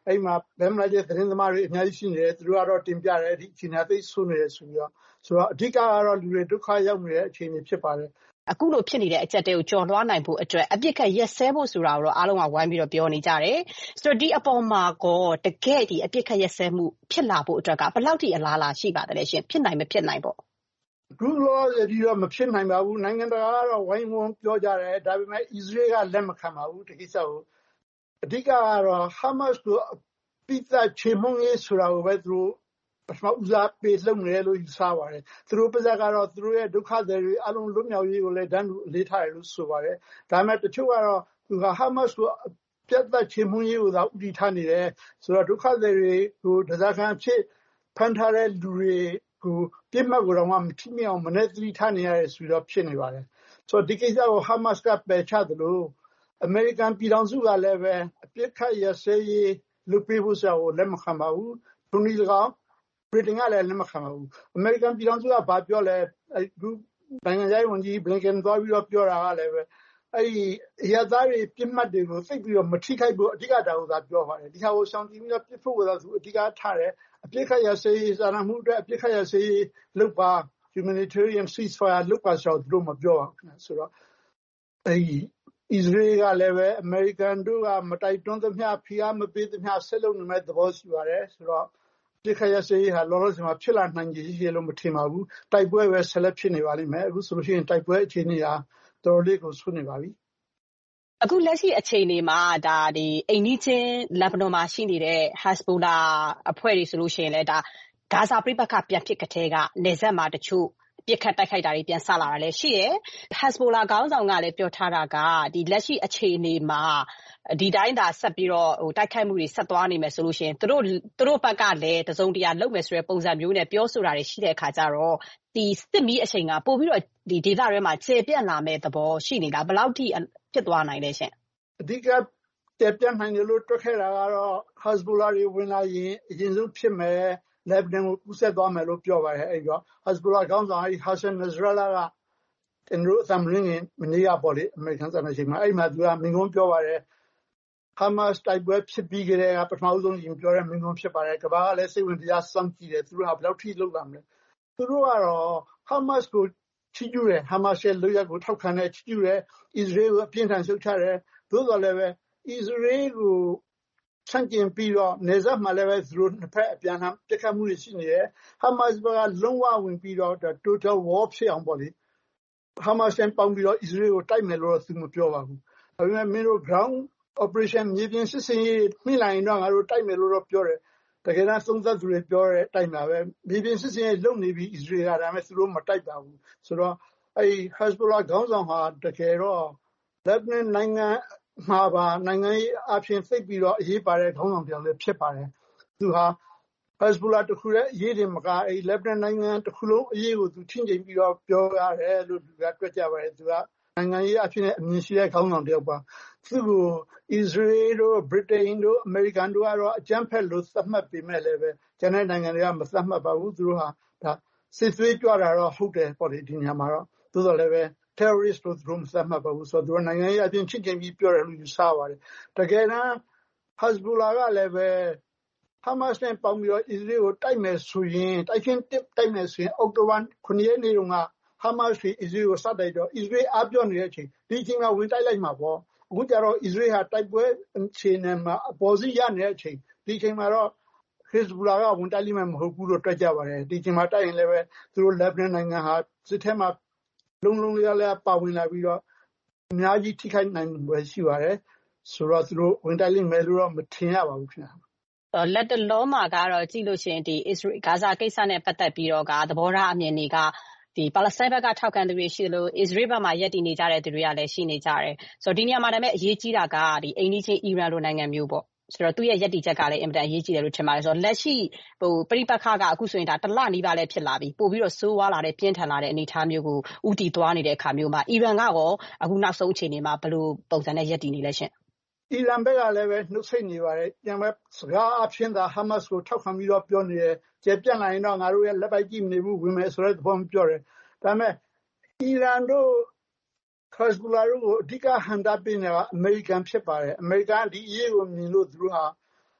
အဲ့မှာဘယ်မှာလဲသတင်းသမားတွေအများကြီးရှိနေတယ်သူတို့ကတော့တင်ပြတယ်ဒီအခြေအနေသိဆိုးနေတယ်ဆိုပြီးတော့ဆိုတော့အဓိကကတော့လူတွေဒုက္ခရောက်နေတဲ့အခြေအနေဖြစ်ပါတယ်အခုလိုဖြစ်နေတဲ့အကြက်တဲကိုကြော်လွှားနိုင်ဖို့အတွက်အပြစ်ခတ်ရက်စဲဖို့ဆိုတာကိုတော့အားလုံးကဝိုင်းပြီးတော့ပြောနေကြတယ်ဆိုတော့ဒီအပေါ်မှာကောတကယ်ဒီအပြစ်ခတ်ရက်စဲမှုဖြစ်လာဖို့အတွက်ကဘယ်လောက်ထိအလားအလာရှိပါသလဲရှင်ဖြစ်နိုင်မဖြစ်နိုင်ပေါ့အခုလောဒီတော့မဖြစ်နိုင်ပါဘူးနိုင်ငံတကာကတော့ဝိုင်းဝန်းပြောကြတယ်ဒါပေမဲ့အစ္စရေးကလက်မခံပါဘူးဒီကိစ္စကိုအဓိကကတော့ဟာမတ်ကိုပိဿချေမုန်းရေးဆိုတာကိုပဲသူတို့ပထမဦးစားပေးလုပ်နေတယ်လို့ယူဆပါတယ်သူတို့ပါဇက်ကတော့သူတို့ရဲ့ဒုက္ခသည်တွေအလုံးလွတ်မြောက်ရေးကိုလည်းတန်းတူအလေးထားတယ်လို့ဆိုပါတယ်ဒါပေမဲ့တချို့ကတော့သူကဟာမတ်ကိုပြတ်သက်ချေမုန်းရေးကိုသာဥတီထားနေတယ်ဆိုတော့ဒုက္ခသည်တွေကိုဒဇာခံဖြစ်ဖန်ထားတဲ့လူတွေကိုပြစ်မှတ်ကိုတော့မထိမြောင်မနဲ့သတိထားနေရတယ်ဆိုတော့ဖြစ်နေပါတယ်ဆိုတော့ဒီကိစ္စကိုဟာမတ်ကပယ်ချတယ်လို့အမေရိကန်ပြည်ထောင်စုကလည်းပဲအပြစ်ခတ်ရစေးရေးလုပ်ပေးဖို့ဆိုတာကိုလက်မခံပါဘူးသူနည်းကောင်ဗြိတိန်ကလည်းလက်မခံပါဘူးအမေရိကန်ပြည်ထောင်စုကဘာပြောလဲအခုနိုင်ငံရေးဝန်ကြီးဘလင်ကန်သွားပြီးတော့ပြောတာကလည်းပဲအဲ့ဒီရသားတွေပြစ်မှတ်တွေကိုသိပြီးတော့မထိခိုက်ဖို့အဓိကတာကိုသာပြောပါတယ်ဒီဟာကိုရှောင်တီးပြီးတော့ပြစ်ဖို့ကသာသူအဓိကထားတယ်အပြစ်ခတ်ရစေးစာနာမှုအတွက်အပြစ်ခတ်ရစေးလုပ်ပါ humanitarian ceasefire လုပ်ပါဆိုတော့သူတို့မပြောပါဘူးဆိုတော့အဲ့ဒီအစ္စရေးကလည်းပဲအမေရိကန်တို့ကမတိုက်တွန်းသမျှဖိအားမပေးသမျှဆက်လုပ်နေမဲ့သဘောရှိပါတယ်ဆိုတော့ဒီခရရစေးဟာလောလောဆယ်မှာဖြစ်လာနိုင်ကြီးရှိလို့မထင်ပါဘူးတိုက်ပွဲပဲဆက်လက်ဖြစ်နေပါလိမ့်မယ်အခုဆိုလို့ရှိရင်တိုက်ပွဲအခြေအနေဟာတော်တော်လေးကိုဆွနေပါပြီအခုလက်ရှိအခြေအနေမှာဒါဒီအိမ်နီးချင်းလက်ဘနွန်မှာရှိနေတဲ့ Hezbollah အဖွဲ့တွေဆိုလို့ရှိရင်လည်းဒါဂါဇာပြိပက္ခပြန်ဖြစ်ကတည်းကနေဆက်မှာတချို့ပြစ်ခတ်တိုက်ခိုက်တာတွေပြန်ဆလာတာလည်းရှိတယ်။ Hezbollah ခေါင်းဆောင်ကလည်းပြောထားတာကဒီလက်ရှိအခြေအနေမှာဒီတိုင်းသာဆက်ပြီးတော့ဟိုတိုက်ခိုက်မှုတွေဆက်သွားနေမယ်ဆိုလို့ရှိရင်သူတို့သူတို့ဘက်ကလည်းတစုံတရာလုပ်မယ်ဆိုတဲ့ပုံစံမျိုးနဲ့ပြောဆိုတာတွေရှိတဲ့အခါကျတော့ဒီစစ်မီးအချိန်ကပို့ပြီးတော့ဒီဒေသတွေမှာခြေပြန့်လာမဲ့သဘောရှိနေတာဘယ်လောက်ထိဖြစ်သွားနိုင်လဲရှင်။အဓိကခြေပြန့်နိုင်တယ်လို့တွက်ခဲ့တာကတော့ Hezbollah တွေဝင်လာရင်အရင်ဆုံးဖြစ်မယ်လက်ဘနွန်ကိုကူးဆက်သွားမယ်လို့ပြောပါတယ်အဲ့တော့ Hezbollah ခေါင်းဆောင်အဲ့ Hassan Nasrallah ကတင်လို့အသမရင်းမနေ့ကပေါ့လေအမေရိကန်စံချိန်မှာအဲ့မှာသူကမင်းကုန်းပြောပါတယ် Hamas တိုက်ပွဲဖြစ်ပြီးကြတဲ့ကပထမဆုံးရင်ပြောတဲ့မင်းကုန်းဖြစ်ပါတယ်ကမ္ဘာကလည်းစိတ်ဝင်စားစောင့်ကြည့်တယ်သူတို့ကဘယ်လောက်ထိလုပ်လာမလဲသူတို့ကတော့ Hamas ကိုချီးကျူးတယ် Hamas ရဲ့လုပ်ရက်ကိုထောက်ခံတယ်ချီးကျူးတယ် Israel ကိုအပြင်းထန်ရှုတ်ချတယ်သို့တော်လည်းပဲ Israel ကိုဆန့်ကျင်ပြီးတော့နေဆက်မှာလည်းပဲသူတို့နှစ်ဖက်အပြန်အလှန်ပြစ်ခတ်မှုတွေရှိနေတယ် Hamas ကလုံးဝဝင်ပြီးတော့ total war ဖြစ်အောင်ပေါ့လေ Hamas နဲ့ပေါင်းပြီးတော့ Israel ကိုတိုက်မယ်လို့သူမပြောပါဘူးဒါပေမဲ့မင်းတို့ ground operation မြေပြင်စစ်စင်ရေးနှိမ့်လိုက်ရင်တော့ငါတို့တိုက်မယ်လို့တော့ပြောတယ်တကယ်တမ်းသုံးသက်သူတွေပြောတဲ့တိုက်မှာပဲမြေပြင်စစ်စင်ရေးလုပ်နေပြီး Israel ကဒါပေမဲ့သူတို့မတိုက်ပါဘူးဆိုတော့အဲ့ Hezbollah ခေါင်းဆောင်ဟာတကယ်တော့ Lebanon နိုင်ငံမှာပါနိုင်ငံရေးအဖြစ်သိပြီးတော့အရေးပါတဲ့ခေါင်းဆောင်ပြောင်းလည်းဖြစ်ပါတယ်သူဟာ Hezbollah တခုရဲ့အရေးတွေမကအဲ့ Lebanon နိုင်ငံတစ်ခုလုံးအရေးကိုသူထင်ကျင်ပြီးတော့ပြောရတယ်လို့သူကတွေ့ကြပါတယ်သူကနိုင်ငံရေးအဖြစ်နဲ့အမြင်ရှိတဲ့ခေါင်းဆောင်တစ်ယောက်ပါသူ့ကို Israel တို့ Britain တို့ American တို့ကတော့အကြမ်းဖက်လို့သတ်မှတ်ပေမဲ့လည်းပဲကျန်တဲ့နိုင်ငံတွေကမသတ်မှတ်ပါဘူးသူတို့ဟာဒါစစ်သွေးကြွတာတော့ဟုတ်တယ်ပေါ့လေဒီညမှာတော့သို့တော်လည်းပဲ terrorist လို့သူတို့မသတ်မှတ်ပါဘူးဆိုတော့သူတို့နိုင်ငံရေးအပြင်ချစ်ခင်ပြီးပြောတယ်လို့ယူဆပါတယ်တကယ်တမ်း Hezbollah ကလည်းပဲ Hamas နဲ့ပေါင်းပြီးတော့ Israel ကိုတိုက်မယ်ဆိုရင်တိုက်ချင်းတိုက်မယ်ဆိုရင်အောက်တိုဘာခုနှစ်ရက်နေ့တုန်းက Hamas တွေ Israel ကိုစတိုက်တော့ Israel အားပြောနေတဲ့အချိန်ဒီအချိန်မှာဝင်တိုက်လိုက်မှာပေါ့အခုကျတော့ Israel ဟာတိုက်ပွဲအခြေအနေမှာအပေါ်စီးရနေတဲ့အချိန်ဒီအချိန်မှာတော့ Hezbollah ကဝင်တိုက်လိမ့်မယ်မဟုတ်ဘူးလို့တွက်ကြပါတယ်ဒီအချိန်မှာတိုက်ရင်လည်းပဲသူတို့ Lebanon နိုင်ငံဟာစစ်ထဲမှာလုံးလုံးလျားလျားပါဝင်လာပြီးတော့အများကြီးထိခိုက်နိုင်ပွဲရှိပါတယ်ဆိုတော့သူတို့ဝင်တိုက်လိမ့်မယ်လို့တော့မထင်ရပါဘူးခင်ဗျာလက်တလုံးမှာကတော့ကြည့်လို့ရှိရင်ဒီ Israel ဂါဇာကိစ္စနဲ့ပတ်သက်ပြီးတော့ကသဘောထားအမြင်တွေကဒီပါလက်စတိုင်းဘက်ကထောက်ခံသူတွေရှိလို့ Israel ဘက်မှာယက်တည်နေကြတဲ့သူတွေကလည်းရှိနေကြတယ်ဆိုတော့ဒီနေရာမှာဒါပေမဲ့အရေးကြီးတာကဒီအိမ်နီးချင်းအီရန်လိုနိုင်ငံမျိုးပေါ့ဆိုတော့သူ့ရဲ့ယက်တည်ချက်ကလည်းအင်မတန်အရေးကြီးတယ်လို့ထင်ပါတယ်ဆိုတော့လက်ရှိဟိုပြိပခါကအခုဆိုရင်ဒါတလနီးပါးလည်းဖြစ်လာပြီပို့ပြီးတော့ဆိုးဝါးလာတဲ့ပြင်းထန်လာတဲ့အနေအထားမျိုးကိုဥတီသွားနေတဲ့အခါမျိုးမှာအီရန်ကရောအခုနောက်ဆုံးအခြေအနေမှာဘယ်လိုပုံစံနဲ့ယက်တည်နေလဲရှင်အီရန်ဘက်ကလည်းပဲနှုတ်ဆက်နေပါတယ်ပြန်ပဲစကားအဖြစ်သာ Hamas ကိုထောက်ခံပြီးတော့ပြောနေတယ်ကျပြန့်လာရင်တော့ငါတို့ရဲ့လက်ပိုက်ကြည့်မနေဘူးဝင်မယ်ဆိုတဲ့သဘောပြောတယ်ဒါပေမဲ့အီရန်တို့ Hezbollah တို့ကိုအဓိကဟန်တာပေးနေတာကအမေရိကန်ဖြစ်ပါတယ်အမေရိကန်ဒီအရေးကိုမြင်လို့သူတို့ဟာ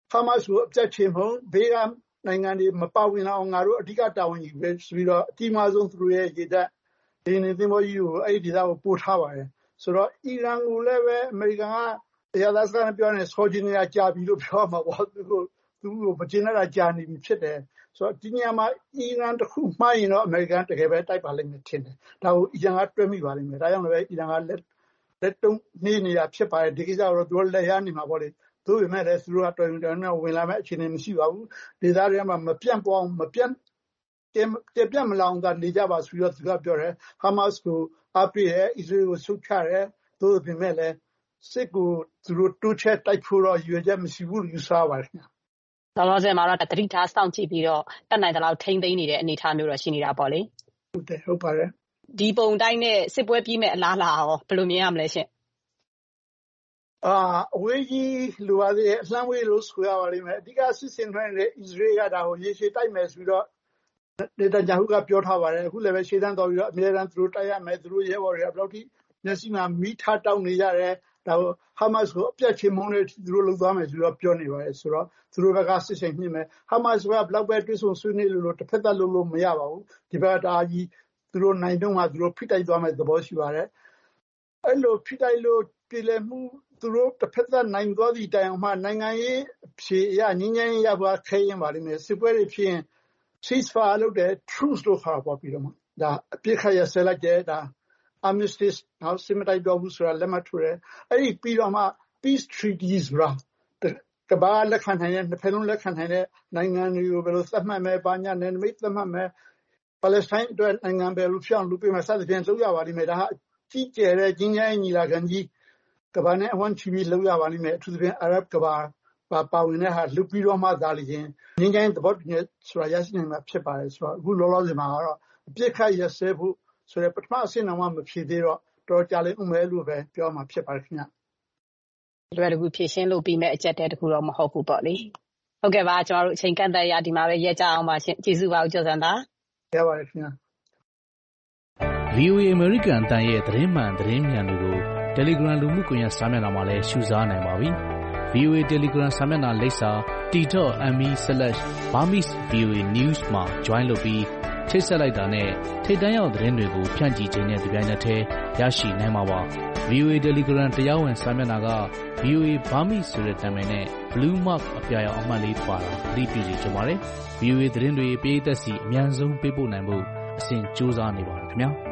ဟာမတ်စ်ကိုအပြတ်ချေမှုန်းဘေးကနိုင်ငံတွေမပါဝင်အောင်ငါတို့အဓိကတာဝန်ယူပဲဆိုပြီးတော့အကြီးမားဆုံးသူတို့ရဲ့ရေတပ်ဒီနေသင်္ဘောကြီးကိုအဲ့ဒီဒေသကိုပို့ထားပါတယ်ဆိုတော့အီရန်ကိုလည်းပဲအမေရိကန်ကတရားသားစကားပြောနေဆော်ဂျင်နေတာကြာပြီလို့ပြောမှာပေါ့သူကိုသူကိုမကျင်တာကြာနေပြီဖြစ်တယ်ဆိုတော့ဒီနေရာမှာအီရန်တစ်ခုမှားရင်တော့အမေရိကန်တကယ်ပဲတိုက်ပါလိမ့်မယ်ထင်တယ်ဒါကိုအီရန်ကတွဲမိပါလိမ့်မယ်ဒါကြောင့်လည်းအီရန်ကလက်လက်တုံးနေနေတာဖြစ်ပါတယ်ဒီကိစ္စကတော့သူတို့လက်ရနေမှာပေါ့လေသူ့ပေမဲ့လည်းသူတို့ကတော်ရင်တော်နဲ့ဝင်လာမဲ့အခြေအနေမရှိပါဘူးဒေသတွေမှာမပြန့်ပေါအောင်မပြန့်တပြန့်မလောင်ကနေကြပါဆိုပြီးတော့သူကပြောတယ်ဟာမတ်စ်ကိုအပြည့်ရဲ့အစ္စရေးကိုဆုတ်ချတယ်သူ့ပေမဲ့လည်းစစ်ကိုသူတို့တိုးချက်တိုက်ဖို့တော့ရွေချက်မရှိဘူးလို့ယူဆပါတယ်လောလောဆယ်မှာတော့တတိထားစောင့်ကြည့်ပြီးတော့တက်နိုင်တဲ့လောက်ထိမ့်သိမ်းနေတဲ့အနေအထားမျိုးတော့ရှိနေတာပေါ့လေဟုတ်တယ်ဟုတ်ပါတယ်ဒီပုံတိုင်းနဲ့စစ်ပွဲပြီးမဲ့အလားလာရောဘယ်လိုမြင်ရမလဲရှင်အာအဝေးကြီးလိုပါသေးတယ်အလှမ်းဝေးလို့ဆိုရပါလိမ့်မယ်အဓိကစစ်စင်ထွန်းနေတဲ့အစ္စရေးကဒါကိုရေရှည်တိုက်မယ်ဆိုတော့နေတန်ဂျာဟုကပြောထားပါတယ်အခုလည်းပဲရှေ့တန်းတော်ပြီးတော့အများအားသူတို့တိုက်ရမယ်သူတို့ရဲဘော်တွေကဘယ်လောက်ထိမျက်စိမှာမိထားတောင်းနေကြတယ်ဒါကိုဟာမတ်စ်ကိုအပြတ်ချေမှုန်းနေသူတို့လုပ်သွားမယ်ဆိုတော့ပြောနေပါတယ်ဆိုတော့သူတို့ဘက်ကစစ်စိန်နှိမ့်မယ်ဟာမတ်စ်ကဘယ်လောက်ပဲတွစ်ဆုံဆွေးနွေးလို့လို့တစ်ဖက်သက်လို့လို့မရပါဘူးဒီဘက်ကဒါကြီးသူတို့နိုင်တော့မှသူတို့ဖိတိုက်သွားမယ်သဘောရှိပါတယ်အဲ့လိုဖိတိုက်လို့ပြည်လည်မှုသူတို့တစ်ဖက်သက်နိုင်သွားသည့်တိုင်အောင်မှနိုင်ငံရေးအဖြေအရငင်းငင်းရပါခဲရင်ပါလိမ့်မယ်စစ်ပွဲတွေဖြစ်ရင် ceasefire လုပ်တယ် truce လို့ခေါ်ပါပြီးတော့မှဒါအပြစ်ခတ်ရဆက်လိုက်တယ်ဒါ armistice နောက်စစ်မတိုက်တော့ဘူးဆိုတာလက်မှတ်ထိုးတယ်အဲ့ဒီပြီးတော့မှ peace treaties ဆိုတာကဘာလက်ခံနိုင်တဲ့နှစ်ဖက်လုံးလက်ခံနိုင်တဲ့နိုင်ငံတွေကိုဘယ်လိုသတ်မှတ်မယ်ဘာညာနယ်နိမိတ်သတ်မှတ်မယ်ပါလက်စတိုင်းအတွက်နိုင်ငံဘယ်လိုဖြစ်အောင်လုပ်ပေးမယ်စသဖြင့်လုပ်ရပါလိမ့်မယ်ဒါကကြီးကျယ်တဲ့ကြီးကြီးညီလာခံကြီးကဘာနဲ့အဝန်ချီပြီးလုပ်ရပါလိမ့်မယ်အထူးသဖြင့်အာရပ်ကဘာပါပါဝင်တဲ့ဟာလုပြီးတော့မှသာလျှင်ငင်းငင်းသဘောတူညီဆိုတာရရှိနိုင်မှာဖြစ်ပါတယ်ဆိုတော့အခုလောလောဆယ်မှာတော့အပြစ်ခတ်ရစဲဖို့ဆိုတဲ့ပထမအဆင့်တော့မှမဖြစ်သေးတော့တော်ကြလိမ့်ဦးမယ်လို့ပဲပြောမှာဖြစ်ပါတယ်ခင်ဗျလွယ်တကူဖြည့်ရှင်းလို့ပြီးမဲ့အချက်တဲတခုတော့မဟုတ်ဘူးပေါ့လေဟုတ်ကဲ့ပါကျွန်တော်တို့အချိန်ကန့်သက်ရဒီမှာပဲရက်ကြအောင်ပါရှင်ကျေးဇူးပါဦးကျော်စံသာရပါတယ်ခင်ဗျာဗီအိုအေ American အတန်ရဲ့သတင်းမှန်သတင်းမြန်တွေကို Telegram လူမှုကွန်ရက်စာမျက်နှာမှာလည်းရှုစားနိုင်ပါပြီ။ဗီအိုအေ Telegram စာမျက်နှာလိပ်စာ t dot m e slash burmese voa news မှာ join လုပ်ပြီးချိတ်ဆက်လိုက်တာနဲ့ထိပ်တန်းရောက်သတင်းတွေကိုဖြန့်ကျီခြင်းနဲ့ဒီပိုင်းနဲ့တည်းရရှိနိုင်မှာပါ။ ဗီအိုအေ Telegram တရားဝင်စာမျက်နှာက ဗီအိုအေ Burmese ဆိုတဲ့နာမည်နဲ့ Blue Mark အပြာရောင်အမှတ်လေးပါတာအသိပြုစီချင်ပါတယ်။ ဗီအိုအေ သတင်းတွေပြည်သက်စီအများဆုံးပေးပို့နိုင်ဖို့အစဉ်ကြိုးစားနေပါတယ်ခင်ဗျာ။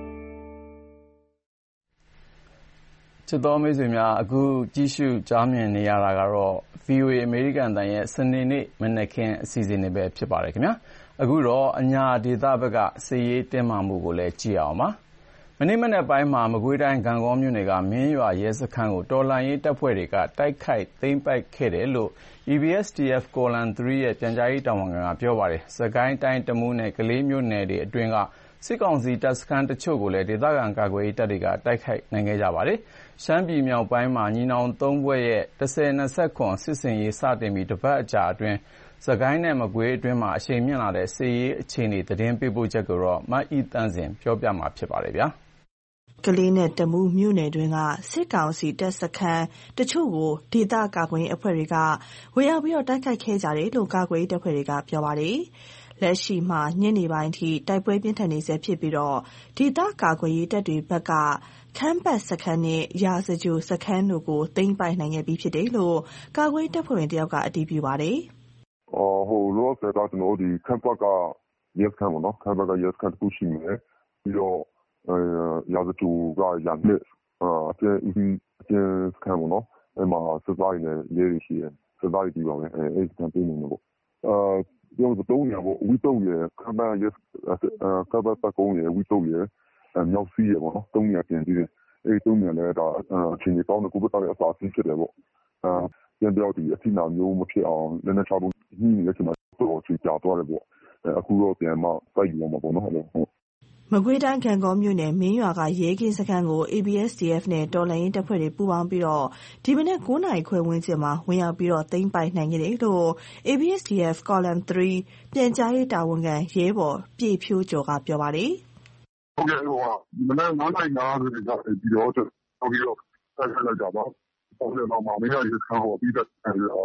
ချစ်တော်မိတ်ဆွေများအခုကြည့်ရှုကြားမြင်နေရတာကတော့ ဗီအိုအေ American အတန်ရဲ့စနေနေ့မနက်ခင်းအစီအစဉ်တွေပဲဖြစ်ပါတယ်ခင်ဗျာအခုတော့အညာဒေသဘက်ကစစ်ရေးတင်းမာမှုကိုလည်းကြည့်အောင်ပါမနေ့မနေ့ပိုင်းမှာမကွေးတိုင်းဂံကောမြို့နယ်ကမင်းရွာရဲစခန်းကိုတော်လှန်ရေးတပ်ဖွဲ့တွေကတိုက်ခိုက်သိမ်းပိုက်ခဲ့တယ်လို့ E B S T F Column three ရဲ့ပြန်ကြားရေးတာဝန်ခံကပြောပါတယ်စကိုင်းတိုင်းတမူးနယ်ကလေးမြို့နယ်တွေအတွင်းကစစ်ကောင်စီတပ်စခန်းတချို့ကိုလည်းဒေသခံကာကွယ်ရေးတပ်တွေကတိုက်ခိုက်နိုင်ခဲ့ကြပါတယ်ရှမ်းပြည်မြောက်ပိုင်းမှာညီနောင်သုံးဘွဲ့ရဲ့ten twentyစစ်စင်ရေးစတင်ပြီးတပတ်အကြာအတွင်းစကိုင်းနဲ့မကွေးအတွင်းမှာအရှိန်မြင့်လာတဲ့စစ်ရေးအခြေအနေသတင်းပေးပို့ချက်ကိုတော့မအီတန်းစင်ပြောပြမှာဖြစ်ပါတယ်ဗျာကလေးနဲ့တမူးမြို့နယ်တွင်းကစစ်ကောင်စီတပ်စခန်းတချို့ကိုဒေသကာကွယ်ရေးအဖွဲ့တွေကဝေရောက်ပြီးတော့တိုက်ခိုက်ခဲ့ကြတယ်လို့ကာကွယ်ရေးတပ်ဖွဲ့တွေကပြောပါတယ်လက်ရှိမှာညနေပိုင်းထိတိုက်ပွဲပြင်းထန်နေဆဲဖြစ်ပြီးတော့ဒေသကာကွယ်ရေးတပ်တွေဘက်ကခမ်းပတ်စခန်းနဲ့ရာဇဂျိုစခန်းတို့ကိုသိမ်းပိုက်နိုင်ခဲ့ပြီးဖြစ်တယ်လို့ကာကွယ်တပ်ဖွဲ့ဝင်တယောက်ကအတည်ပြုပါတယ်။အော်ဟိုလောဆယ်ကကျွန်တော်ဒီခမ်းပတ်ကရဲစခန်းပေါ့နော်ခမ်းပတ်ကရဲစခန်းတခုရှိနေတယ်ပြီးတော့အဲရာဇဂျိုကရန်နဲ့အကျဉ်းဦးအကျဉ်းစခန်းပေါ့နော်အဲ့မှာစစ်သားတွေနဲ့ရဲတွေရှိတယ်စစ်သားတွေပြီးပါမယ်အဲအဲ့စခန်းပြနေတယ်ပေါ့အာပြောတော့ရပေါ့ဝီတော့ရခမ်းပတ်ရဲခမ်းပတ်ကုန်းရဝီတော့ရမြောက်စီးရပေါ့နော်သုံးရပြန်ပြီးတယ်အဲ့သုံးရလဲဒါအချင်းကြီးတောင်းတဲ့ကိုပတာရဲ့အစာစီးဖြစ်တယ်ပေါ့အာပြန်ပြောဒီအထိနာမျိုးမဖြစ်အောင်လည်းနဲ့ချဖို့ညှိနေတဲ့အချိန်မှာတော့ချီကြသွားတယ်ပေါ့အခုတော့ပြန်မှစိုက်ယူမှာပေါ့နော်ဟုတ်မကွေးတိုင်းကံကောမြို့နယ်မင်းရွာကရဲကင်းစခန်းကို A B S D F နဲ့တော်လှန်ရေးတပ်ဖွဲ့တွေပူးပေါင်းပြီးတော့ဒီမနေ့nineနာရီခွဲဝန်းကျင်မှာဝင်ရောက်ပြီးတော့သိမ်းပိုက်နိုင်ခဲ့တယ်လို့ A B S D F Column three ပြန်ကြားရေးတာဝန်ခံရဲဘော်ပြည့်ဖြိုးကျော်ကပြောပါတယ်။ဟုတ်ကဲ့ဟိုကမနေ့nineနာရီနာရီကပြီးတော့တော့ပြီးတော့ဆက်ဆက်လိုက်ကြပါ။ဟုတ်တယ်တော့မင်းရွာရဲစခန်းကိုပြီးတော့ဆက်ရအောင်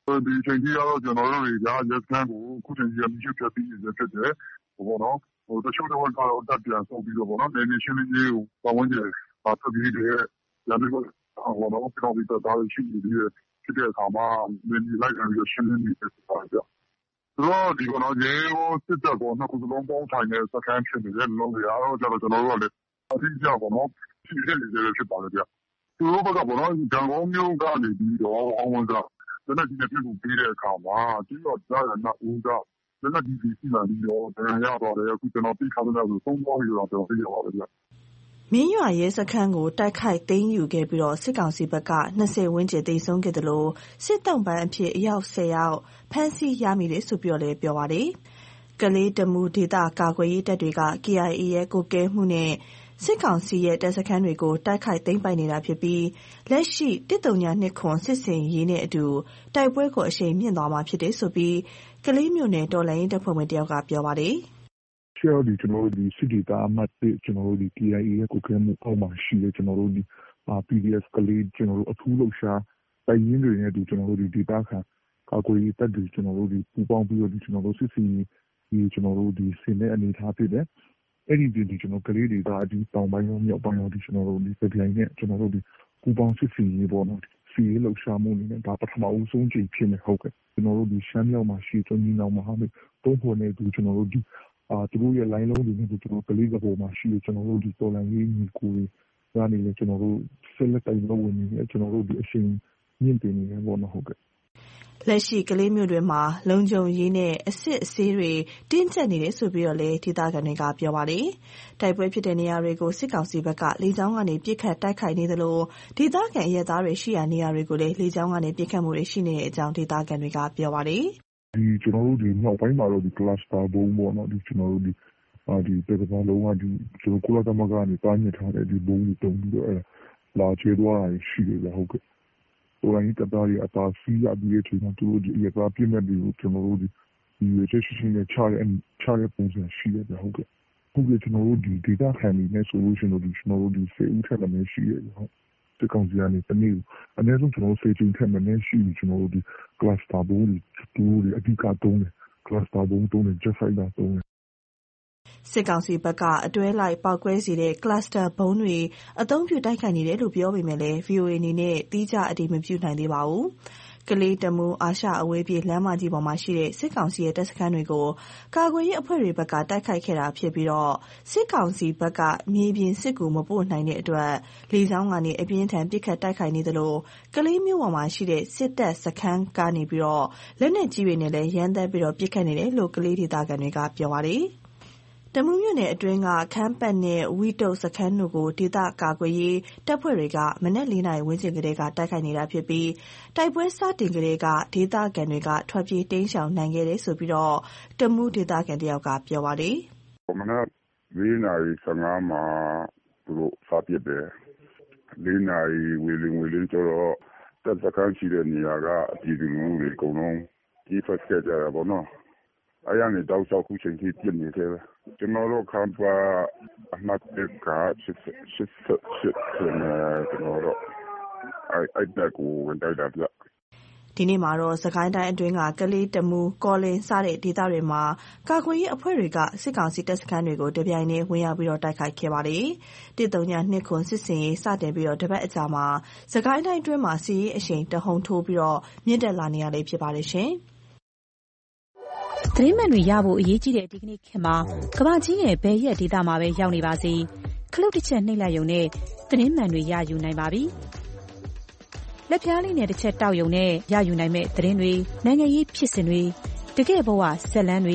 ဒီအချိန်ကြီးကတော့ကျွန်တော်တို့တွေက yes ခန်းကိုအခုချိန်ကြီးကမရှိဖြတ်ပြီးနေဖြစ်တယ်ပေါ့နော်ဟိုတချို့တော့ကတော့တက်ပြန်ဆုံးပြီးတော့ပေါ့နော်နေနေရှင်းလင်းရေးကိုပတ်ဝန်းကျင်ဆက်ပြီးတဲ့ရန်ကုန်ဘောနော်ပြောပြီးတော့ဒါရှိနေပြီးဖြစ်တဲ့အခါမှာမင်းလိုက်ရပြီးရှင်းလင်းနေတယ်ဆိုတာပြ။တော့ဒီကတော့ရေကိုစစ်တပ်ကိုနှစ်ခုစလုံးပေါင်းထိုင်တဲ့စကန်ဖြစ်နေတယ်လုံးတွေကတော့ကျွန်တော်တို့ကလည်းအထူးကြောက်ပေါ့နော်ရှိနေတယ်ဖြစ်ပါလေဗျ။သူတို့ဘက်ကပေါ့နော်ဂျန်ကုန်မျိုးကနေပြီးတော့အောင်ဝန်ကလက်နက်ကြီးနဲ့ပြုတ်ပြီးတဲ့အခါမှာဒီတော့ကြားရတဲ့ဦးကလက်နက်ကြီးစီလာပြီးတော့ဒဏ်ရာရတော့တယ်အခုကျွန်တော်ပြီးခါတော့ဆိုသုံးပေါင်းရောတော့ပြရပါလေဗျ။မင်းရွာရဲစခန်းကိုတိုက်ခိုက်သိမ်းယူခဲ့ပြီးတော့စစ်ကောင်စီဘက်ကနှစ်ဆယ်ဝန်းကျင်တိတ်ဆုံးခဲ့တယ်လို့စစ်တောင်ပန်းအဖြစ်အယောက်ဆယ်ယောက်ဖမ်းဆီးရမိတယ်ဆိုပြီးတော့လည်းပြောပါတယ်။ကလေးတမူဒေသကာကွယ်ရေးတပ်တွေက K I A ရဲ့ကိုကဲမှုနဲ့စစ်ကောင်စီရဲ့တပ်စခန်းတွေကိုတိုက်ခိုက်သိမ်းပိုက်နေတာဖြစ်ပြီးလက်ရှိတစ်တုံညာနှစ်ခွန်စစ်စင်ရေးနဲ့အတူတိုက်ပွဲကိုအရှိန်မြင့်သွားမှာဖြစ်တယ်ဆိုပြီးကလေးမျိုးနယ်တော်လှန်ရေးတပ်ဖွဲ့ဝင်တယောက်ကပြောပါတယ်။ရှေ့ဒီကျွန်တော်တို့ဒီစစ်တီတာအမှတ်ကျွန်တော်တို့ဒီ K I A ရဲ့ကိုကဲမှုအောက်မှာရှိတယ်ကျွန်တော်တို့ဒီ P D F ကလေးကျွန်တော်တို့အထူးလှုပ်ရှားတိုင်ရင်းတွေနဲ့ဒီကျွန်တော်တို့ဒီဒေတာခံကာကွယ်ရေးတပ်တွေကျွန်တော်တို့ဒီပူပေါင်းပြီးတော့ဒီကျွန်တော်တို့စစ်စီဒီကျွန်တော်တို့ဒီစင်တဲ့အနေထားဖြစ်တယ်။အဲ့ဒီဒီကျွန်တော်ကလေးတွေကဒီတောင်ပိုင်းရောမြောက်ပိုင်းရောဒီကျွန်တော်တို့ဒီပြည်တိုင်းနဲ့ကျွန်တော်တို့ဒီပူပေါင်းစစ်စီရေးပေါ့နော်စီရေးလှုပ်ရှားမှုနဲ့ဒါပထမဦးဆုံးကြိမ်ဖြစ်နေဟုတ်ကဲ့ကျွန်တော်တို့ဒီရှမ်းမြောက်မှာရှိတဲ့ညီနောင်မဟာမိတ်သုံးဖွဲ့နဲ့ဒီကျွန်တော်တို့ဒီအာသူတို့ရဲ့ line လုံးတွေနဲ့ကျွန်တော်ကလေးကပေါ်မှာရှိတဲ့ကျွန်တော်တို့ဒီတော်လိုင်းရေးညီကိုတွေကနေလည်းကျွန်တော်တို့ဆက်လက်တိုင်လို့ဝင်နေတယ်ကျွန်တော်တို့ဒီအရှင်မြင့်တင်နေတယ်ပေါ့နော်ဟုတ်ကဲ့လက်ရှိကလေးမျိုးတွေမှာလုံခြုံရေးနဲ့အစစ်အဆေးတွေတင်းကျပ်နေတယ်ဆိုပြီးတော့လေဒေသခံတွေကပြောပါတယ်။တိုက်ပွဲဖြစ်တဲ့နေရာတွေကိုစစ်ကောင်စီဘက်ကလေကြောင်းကနေပြစ်ခတ်တိုက်ခိုက်နေသလိုဒေသခံရဲသားတွေရှိရာနေရာတွေကိုလည်းလေကြောင်းကနေပြစ်ခတ်မှုတွေရှိနေတဲ့အကြောင်းဒေသခံတွေကပြောပါတယ်။ဒီကျွန်တော်တို့ဒီနောက်ပိုင်းမှာတော့ဒီ cluster ဘုံပေါ့နော်ဒီကျွန်တော်တို့ဒီအာဒီပြည်ပလုံးကဒီကျွန်တော်ကုလသမဂ္ဂကနေတားမြစ်ထားတဲ့ဒီဘုံတွေတုံးပြီးတော့အဲလာချေသွားတာရှိတယ်ဟုတ်ကဲ့တော်လိုင်းတပ်သားတွေအသာစီးရပြီးတဲ့ချိန်မှာသူတို့ဒီအရာပြည့်မဲ့ပြီးကျွန်တော်တို့ဒီဒီရွေးချက်ရှိနေချရတဲ့ချရတဲ့ပုံစံရှိရတယ်ဟုတ်ကဲ့ဟုတ်ကဲ့ကျွန်တော်တို့ဒီ data ခံပြီးနဲ့ solution တို့ဒီကျွန်တော်တို့ဒီစေဦးထက်လည်းရှိရတယ်ဟုတ်ဒီကောင်စီကနေတနည်းအနည်းဆုံးကျွန်တော်တို့စေချင်းထက်လည်းရှိပြီးကျွန်တော်တို့ဒီ cluster ဘုံတွေတူတွေအဓိကတုံးတယ် cluster ဘုံတုံးတယ် just like that တုံးတယ်စစ်ကောင်စီဘက်ကအတွဲလိုက်ပောက်ကွဲစေတဲ့ cluster ဘုံတွေအသုံးပြုတိုက်ခိုက်နေတယ်လို့ပြောပေမဲ့လည်း V O A အနေနဲ့တိကျအတည်မပြုနိုင်သေးပါဘူး။ကလေးတမူအာရှအဝေးပြေးလမ်းမကြီးပေါ်မှာရှိတဲ့စစ်ကောင်စီရဲ့တပ်စခန်းတွေကိုကာကွယ်ရေးအဖွဲ့တွေဘက်ကတိုက်ခိုက်ခဲ့တာဖြစ်ပြီးတော့စစ်ကောင်စီဘက်ကမြေပြင်စစ်ကူမပို့နိုင်တဲ့အတွက်လေကြောင်းကနေအပြင်းထန်ပစ်ခတ်တိုက်ခိုက်နေသလိုကလေးမြို့ပေါ်မှာရှိတဲ့စစ်တပ်စခန်းကနေပြီးတော့လက်နက်ကြီးတွေနဲ့လည်းရမ်းသမ်းပြီးတော့ပစ်ခတ်နေတယ်လို့ကလေးဒေသခံတွေကပြောပါတယ်။တမူးမြို့နယ်အတွင်းကခမ်းပတ်နဲ့ဝီတုတ်စခန်းတို့ကိုဒေသကာကွယ်ရေးတပ်ဖွဲ့တွေကမနက်လေးနာရီဝန်းကျင်ကလေးကတိုက်ခိုက်နေတာဖြစ်ပြီးတိုက်ပွဲစတင်ကလေးကဒေသခံတွေကထွက်ပြေးတိမ်းရှောင်နိုင်ခဲ့တယ်ဆိုပြီးတော့တမူးဒေသခံတယောက်ကပြောပါတယ်။မနက်လေးနာရီဆယ်ငါးမှာသူတို့စပစ်တယ်။လေးနာရီဝေလင်းဝေလင်းကျတော့တပ်စခန်းရှိတဲ့နေရာကအပြည်သူလူတွေအကုန်လုံးကြီးဖက်ခဲ့ကြတာပေါ့နော်။အဲ့ရနေတောက်လျှောက်ခုချိန်ထိပြစ်နေတယ်ကျွန်တော်တို့ခံပါအမှတ်ကရှစ်ရှစ်ရှစ်ကျွန်တော်တို့အဲ့အဲ့တက်ကိုဝင်တိုက်တာပြဒီနေ့မှာတော့စကိုင်းတိုင်းအတွင်းကကလေးတမူကော်လင်းစတဲ့ဒေသတွေမှာကာကွယ်ရေးအဖွဲ့တွေကစစ်ကောင်စီတပ်စခန်းတွေကိုတပြိုင်တည်းဝင်ရောက်ပြီးတော့တိုက်ခိုက်ခဲ့ပါတယ်။တစ်တုံညာနှစ်ခွန်စစ်စင်ရေးစတင်ပြီးတော့တပတ်အကြာမှာစကိုင်းတိုင်းအတွင်းမှာစီးရေးအရှိန်တဟုန်ထိုးပြီးတော့မြင့်တက်လာနေရလေဖြစ်ပါတယ်ရှင်။သတင်းမှန်တွေရဖို့အရေးကြီးတဲ့ဒီကနေ့ခေတ်မှာကမ္ဘာကြီးရဲ့ဘယ်ရက်ဒေသမှာပဲရောက်နေပါစေခလုတ်တစ်ချက်နှိပ်လိုက်ရုံနဲ့သတင်းမှန်တွေရယူနိုင်ပါပြီ။လက်ပြားလေးနဲ့တစ်ချက်တောက်ရုံနဲ့ရယူနိုင်မဲ့သတင်းတွေနိုင်ငံရေးဖြစ်စဉ်တွေတကယ့်ဘဝဇာတ်လမ်းတွေ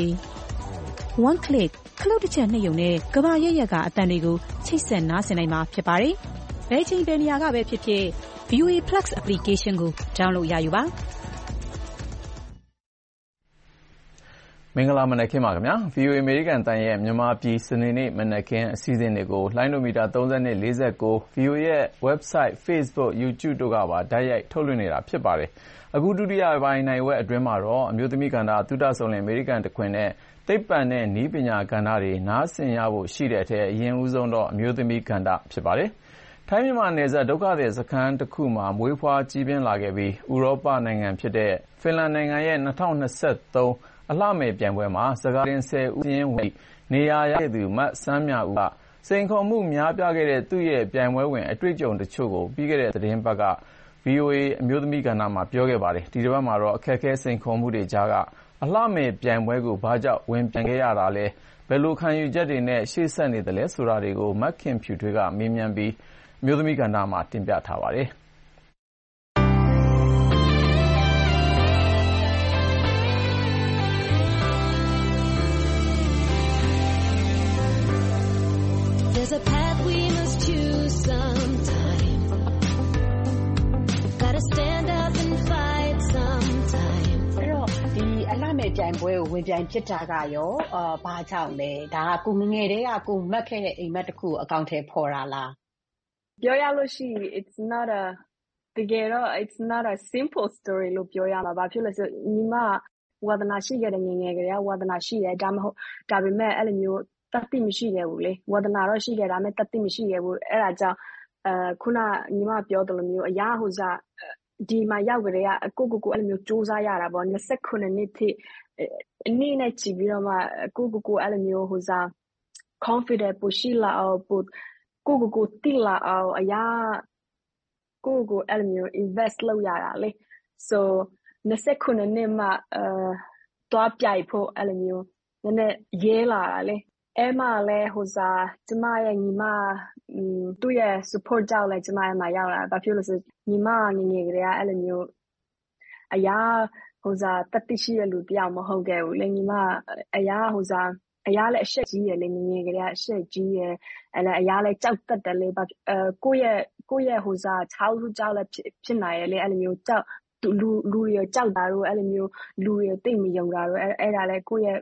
one click ခလုတ်တစ်ချက်နှိပ်ရုံနဲ့ကမ္ဘာရဲ့ရက်ကအတန်တွေကိုချိတ်ဆက်နားဆင်နိုင်မှာဖြစ်ပါတယ်။ဘယ်ချိန်ဘယ်နေရာကပဲဖြစ်ဖြစ် V O A Plus application ကို download ရယူပါမင်္ဂလာမနက်ခင်းပါခင်ဗျာ V O A အမေရိကန်တန်ရဲ့မြန်မာပြည်စနေနေ့မနက်ခင်းအစီအစဉ်တွေကိုလိုင်းဒိုမီတာသုံး၂ ၄၉ V O A ရဲ့ website Facebook YouTube တို့ကပါဓာတ်ရိုက်ထုတ်လွှင့်နေတာဖြစ်ပါတယ်အခုဒုတိယပိုင်းနိုင်ဝက်အတွင်းမှာတော့အမျိုးသမီးကဏ္ဍသုတဆုံလင်အမေရိကန်တခွင်နဲ့သိပ္ပံနဲ့နည်းပညာကဏ္ဍတွေနားဆင်ရဖို့ရှိတဲ့အထက်အရင်ဦးဆုံးတော့အမျိုးသမီးကဏ္ဍဖြစ်ပါတယ်ထိုင်းမြန်မာနယ်စပ်ဒုက္ခသည်စခန်းတစ်ခုမှာမွေးဖွားကြီးပြင်းလာခဲ့ပြီးဥရောပနိုင်ငံဖြစ်တဲ့ဖင်လန်နိုင်ငံရဲ့၂၀၂၃အလှမယ်ပြိုင်ပွဲမှာစကားတင်ဆယ်ဦးစာရင်းဝင်နေရာရခဲ့သူမစန်းမြဦးကစိန်ခေါ်မှုများပြားခဲ့တဲ့သူ့ရဲ့ပြိုင်ပွဲဝင်အတွေ့အကြုံတချို့ကိုပြီးခဲ့တဲ့သတင်းပတ်က ဗွီအိုအေ အမျိုးသမီးကဏ္ဍမှာပြောခဲ့ပါတယ်။ဒီတစ်ပတ်မှာတော့အခက်အခဲစိန်ခေါ်မှုတွေကြားကအလှမယ်ပြိုင်ပွဲကိုဘာကြောင့်ဝင်ပြိုင်ခဲ့ရတာလဲဘယ်လိုခံယူချက်တွေနဲ့ရှေ့ဆက်နေသလဲဆိုတာတွေကိုမက်ခင်ဖြူထွေးကမေးမြန်းပြီးအမျိုးသမီးကဏ္ဍမှာတင်ပြထားပါတယ်။ There's a path we must choose sometime. Gotta stand up and fight sometime. အဲ့တော့ဒီအလှမယ်ပြိုင်ပွဲကိုဝင်ပြိုင်ဖြစ်တာကရောအာဘာကြောင့်လဲဒါကကိုငငယ်တည်းကကိုမှတ်ခဲ့တဲ့အိမ်မက်တစ်ခုအကောင့်ထဲပေါ်တာလားပြောရလို့ရှိရင် it's not a တကယ်တော့ it's not a simple story လို့ပြောရမှာဘာဖြစ်လဲဆိုညီမဝါသနာရှိခဲ့တဲ့ငငယ်ကလေးကဝါသနာရှိတယ်ဒါမဟုတ်ဒါပေမဲ့အဲ့လိုမျိုးတတ်သိမရှိခဲ့ဘူးလေဝါသနာတော့ရှိခဲ့ဒါပေမဲ့တတ်သိမရှိခဲ့ဘူးအဲ့ဒါကြောင့်အဲခုနညီမပြောတယ်လို့မျိုးအရာဟိုစားဒီမှာရောက်ကြတဲ့အကိုကိုကိုအဲ့လိုမျိုးစူးစမ်းရတာပေါ့၂၉နှစ်ထိအနည်းနဲ့ကြည့်ပြီးတော့မှကိုကိုကိုအဲ့လိုမျိုးဟိုစား confident ပိုရှိလာအောင်ပိုကိုကိုကိုတိလာအောင်အရာကိုကိုအဲ့လိုမျိုး invest လုပ်ရတာလေ so ၂၉နှစ်မှအဲတွားပြိုင်ဖို့အဲ့လိုမျိုးနည်းနည်းရေးလာတာလေအဲ့မှာလဲဟိုစားကျမရဲ့ညီမသူ့ရဲ့ support ကြောင့်လဲကျမရဲ့မှာရောက်လာဘာဖြစ်လို့ဆိုညီမငငယ်ကလေးကအဲ့လိုမျိုးအရာဟိုစားတတိရှိတဲ့လူတယောက်မဟုတ်ခဲ့ဘူးလေညီမအရာဟိုစားအရာလည်းအရှက်ကြီးရယ်လေငငယ်ကလေးကအရှက်ကြီးရယ်အဲ့လည်းအရာလည်းကြောက်တတ်တယ်လေဘာအဲကိုယ့်ရဲ့ကိုယ့်ရဲ့ဟိုစားချောက်လူကြောက်လည်းဖြစ်နိုင်ရလေအဲ့လိုမျိုးကြောက်လူလူရကြောက်တာတို့အဲ့လိုမျိုးလူရတိတ်မယုံတာတို့အဲ့အဲ့ဒါလည်းကိုယ့်ရဲ့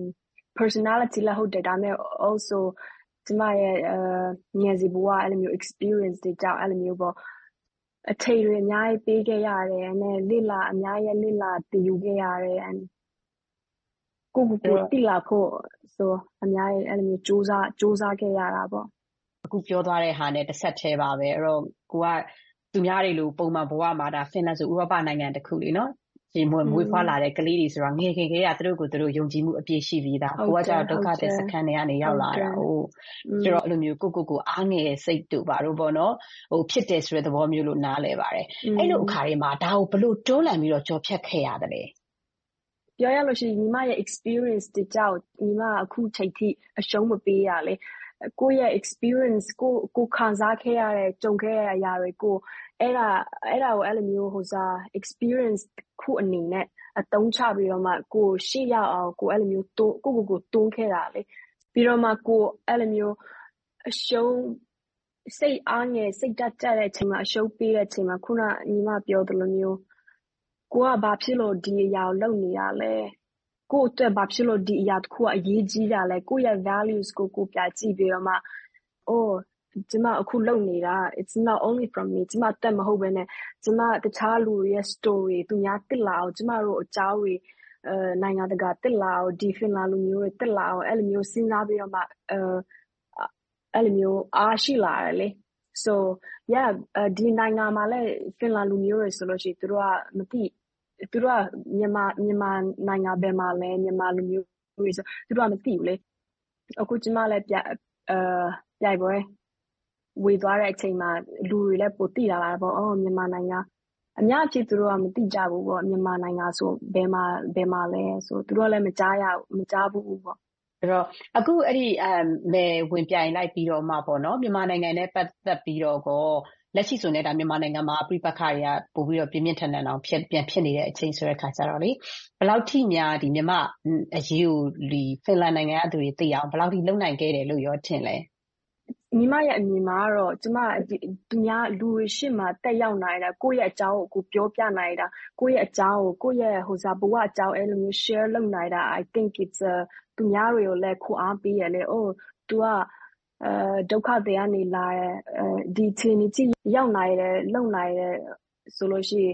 personality လည်းဟုတ်တယ်ဒါပေမဲ့ also ကျမရဲ့ငယ်စီဘဝအဲ့လိုမျိုး experience တွေကြောင့်အဲ့လိုမျိုးပေါ့အထည်တွေအများကြီးပေးခဲ့ရတယ်နဲ့လိလာအများကြီးလိလာတည်ယူခဲ့ရတယ် and ကိုကိုကိုတိလာဖို့ဆိုအများကြီးအဲ့လိုမျိုးစူးစမ်းစူးစမ်းခဲ့ရတာပေါ့အခုပြောသွားတဲ့ဟာနဲ့တစ်ဆက်ထဲပါပဲအဲ့တော့ကိုကသူများတွေလိုပုံမှန်ဘဝမှာဒါဖင်လန်ဆိုဥရောပနိုင်ငံတစ်ခုလေနော်ဒီမွေမွေးဖွားလာတဲ့ကလေးတွေဆိုတော့ငယ်ခင်ကလေးကသူတို့ကိုသူတို့ယုံကြည်မှုအပြည့်ရှိပြီးသားကိုကကျတော့ဒုက္ခတဲ့စခန်းတွေကနေရောက်လာတာဟုတ်ဆိုတော့အဲ့လိုမျိုးကိုကိုကိုအားငယ်စိတ်တို့ပါတော့ပေါ့နော်ဟိုဖြစ်တယ်ဆိုတဲ့သဘောမျိုးလို့နားလဲပါတယ်အဲ့လိုအခါတွေမှာဒါကိုဘလို့တွန်းလှန်ပြီးတော့ကြော်ဖြတ်ခဲ့ရတယ်ပြောရလို့ရှိရင်ညီမရဲ့ experience တကြောက်ညီမအခုချိန်ထိအရှုံးမပေးရလေကိုယ့်ရဲ့ experience ကိုကိုခံစားခဲ့ရတဲ့ကြုံခဲ့ရတဲ့အရာတွေကိုအဲ့ဒါအဲ့ဒါကိုအဲ့လိုမျိုးဟိုစား experience ခုအနေနဲ့အသုံးချပြီးတော့မှကိုရှေ့ရောက်အောင်ကိုအဲ့လိုမျိုးတိုးကိုကိုကိုတွန်းခဲ့တာလေပြီးတော့မှကိုအဲ့လိုမျိုးအရှုံးစိတ်အားငယ်စိတ်တက်ကြတဲ့အချိန်မှာအရှုံးပေးတဲ့အချိန်မှာခုနညီမပြောသလိုမျိုးကိုကဘာဖြစ်လို့ဒီအရာကိုလုပ်နေရလဲကိုအတွက်ဘာဖြစ်လို့ဒီအရာတစ်ခုကအရေးကြီးတာလဲကိုရဲ့ values ကိုကိုပြကြည့်ပြီးတော့မှ oh ကျမအခုလုပ်နေတာ it's not only from me ကျမတက်မဟုတ်ဘဲနဲ့ကျမတခြားလူတွေရဲ့ story သူများသိလာအောင်ကျမတို့အကြောင်းတွေအဲနိုင်ငံတကာသိလာအောင်ဒီဖင်လာလူမျိုးတွေသိလာအောင်အဲ့လိုမျိုးစဉ်းစားပြီးတော့မှအဲအဲ့လိုမျိုးအားရှိလာတယ်လေ so yeah ဒီနိုင်ငံမှာလည်းဖင်လာလူမျိုးတွေဆိုလို့ရှိရင်သူတို့ကမသိသူတို့ကမြန်မာမြန်မာနိုင်ငံဘယ်မှာလဲမြန်မာလူမျိုးတွေဆိုသူတို့ကမသိဘူးလေအခုကျမလည်းပြအဲပြိုင်ပွဲဝေသွားတဲ့အချိန်မှာလူတွေလည်းပိုသိလာတာပေါ့အော်မြန်မာနိုင်ငံအများကြီးသူတို့ကမသိကြဘူးပေါ့မြန်မာနိုင်ငံဆိုဘယ်မှာဘယ်မှာလဲဆိုသူတို့လည်းမကြားရမကြားဘူးပေါ့အဲ့တော့အခုအဲ့ဒီအဲလေဝင်ပြိုင်လိုက်ပြီးတော့မှပေါ့နော်မြန်မာနိုင်ငံနဲ့ပတ်သက်ပြီးတော့ကောလက်ရှိဆိုနေတာမြန်မာနိုင်ငံမှာပြိပခါတွေကပို့ပြီးတော့ပြင်းပြင်းထန်ထန်အောင်ဖြစ်ပြန်ဖြစ်နေတဲ့အချိန်ဆိုတဲ့ခါကျတော့လေဘယ်လောက်ထိများဒီမြန်မာအရေးကိုဒီဖင်လန်နိုင်ငံအတူတွေသိအောင်ဘယ်လောက်ထိလုံနိုင်ခဲ့တယ်လို့ရောထင်လဲညီမရဲ့အမြင်မှာတော့ကျမသူများလူတွေရှေ့မှာတက်ရောက်နိုင်တာကိုယ့်ရဲ့အကြောင်းကိုကိုပြောပြနိုင်တာကိုယ့်ရဲ့အကြောင်းကိုကိုယ့်ရဲ့ဟိုစားဘဝအကြောင်းအဲ့လိုမျိုး share လုပ်နိုင်တာ I think it's a သူများတွေကိုလည်းခွန်အားပေးရလေ oh သူကအဲဒုက္ခတွေကနေလာတဲ့အဲဒီချင်းကြီးရောက်နိုင်တယ်လုံနိုင်တယ်ဆိုလို့ရှိရင်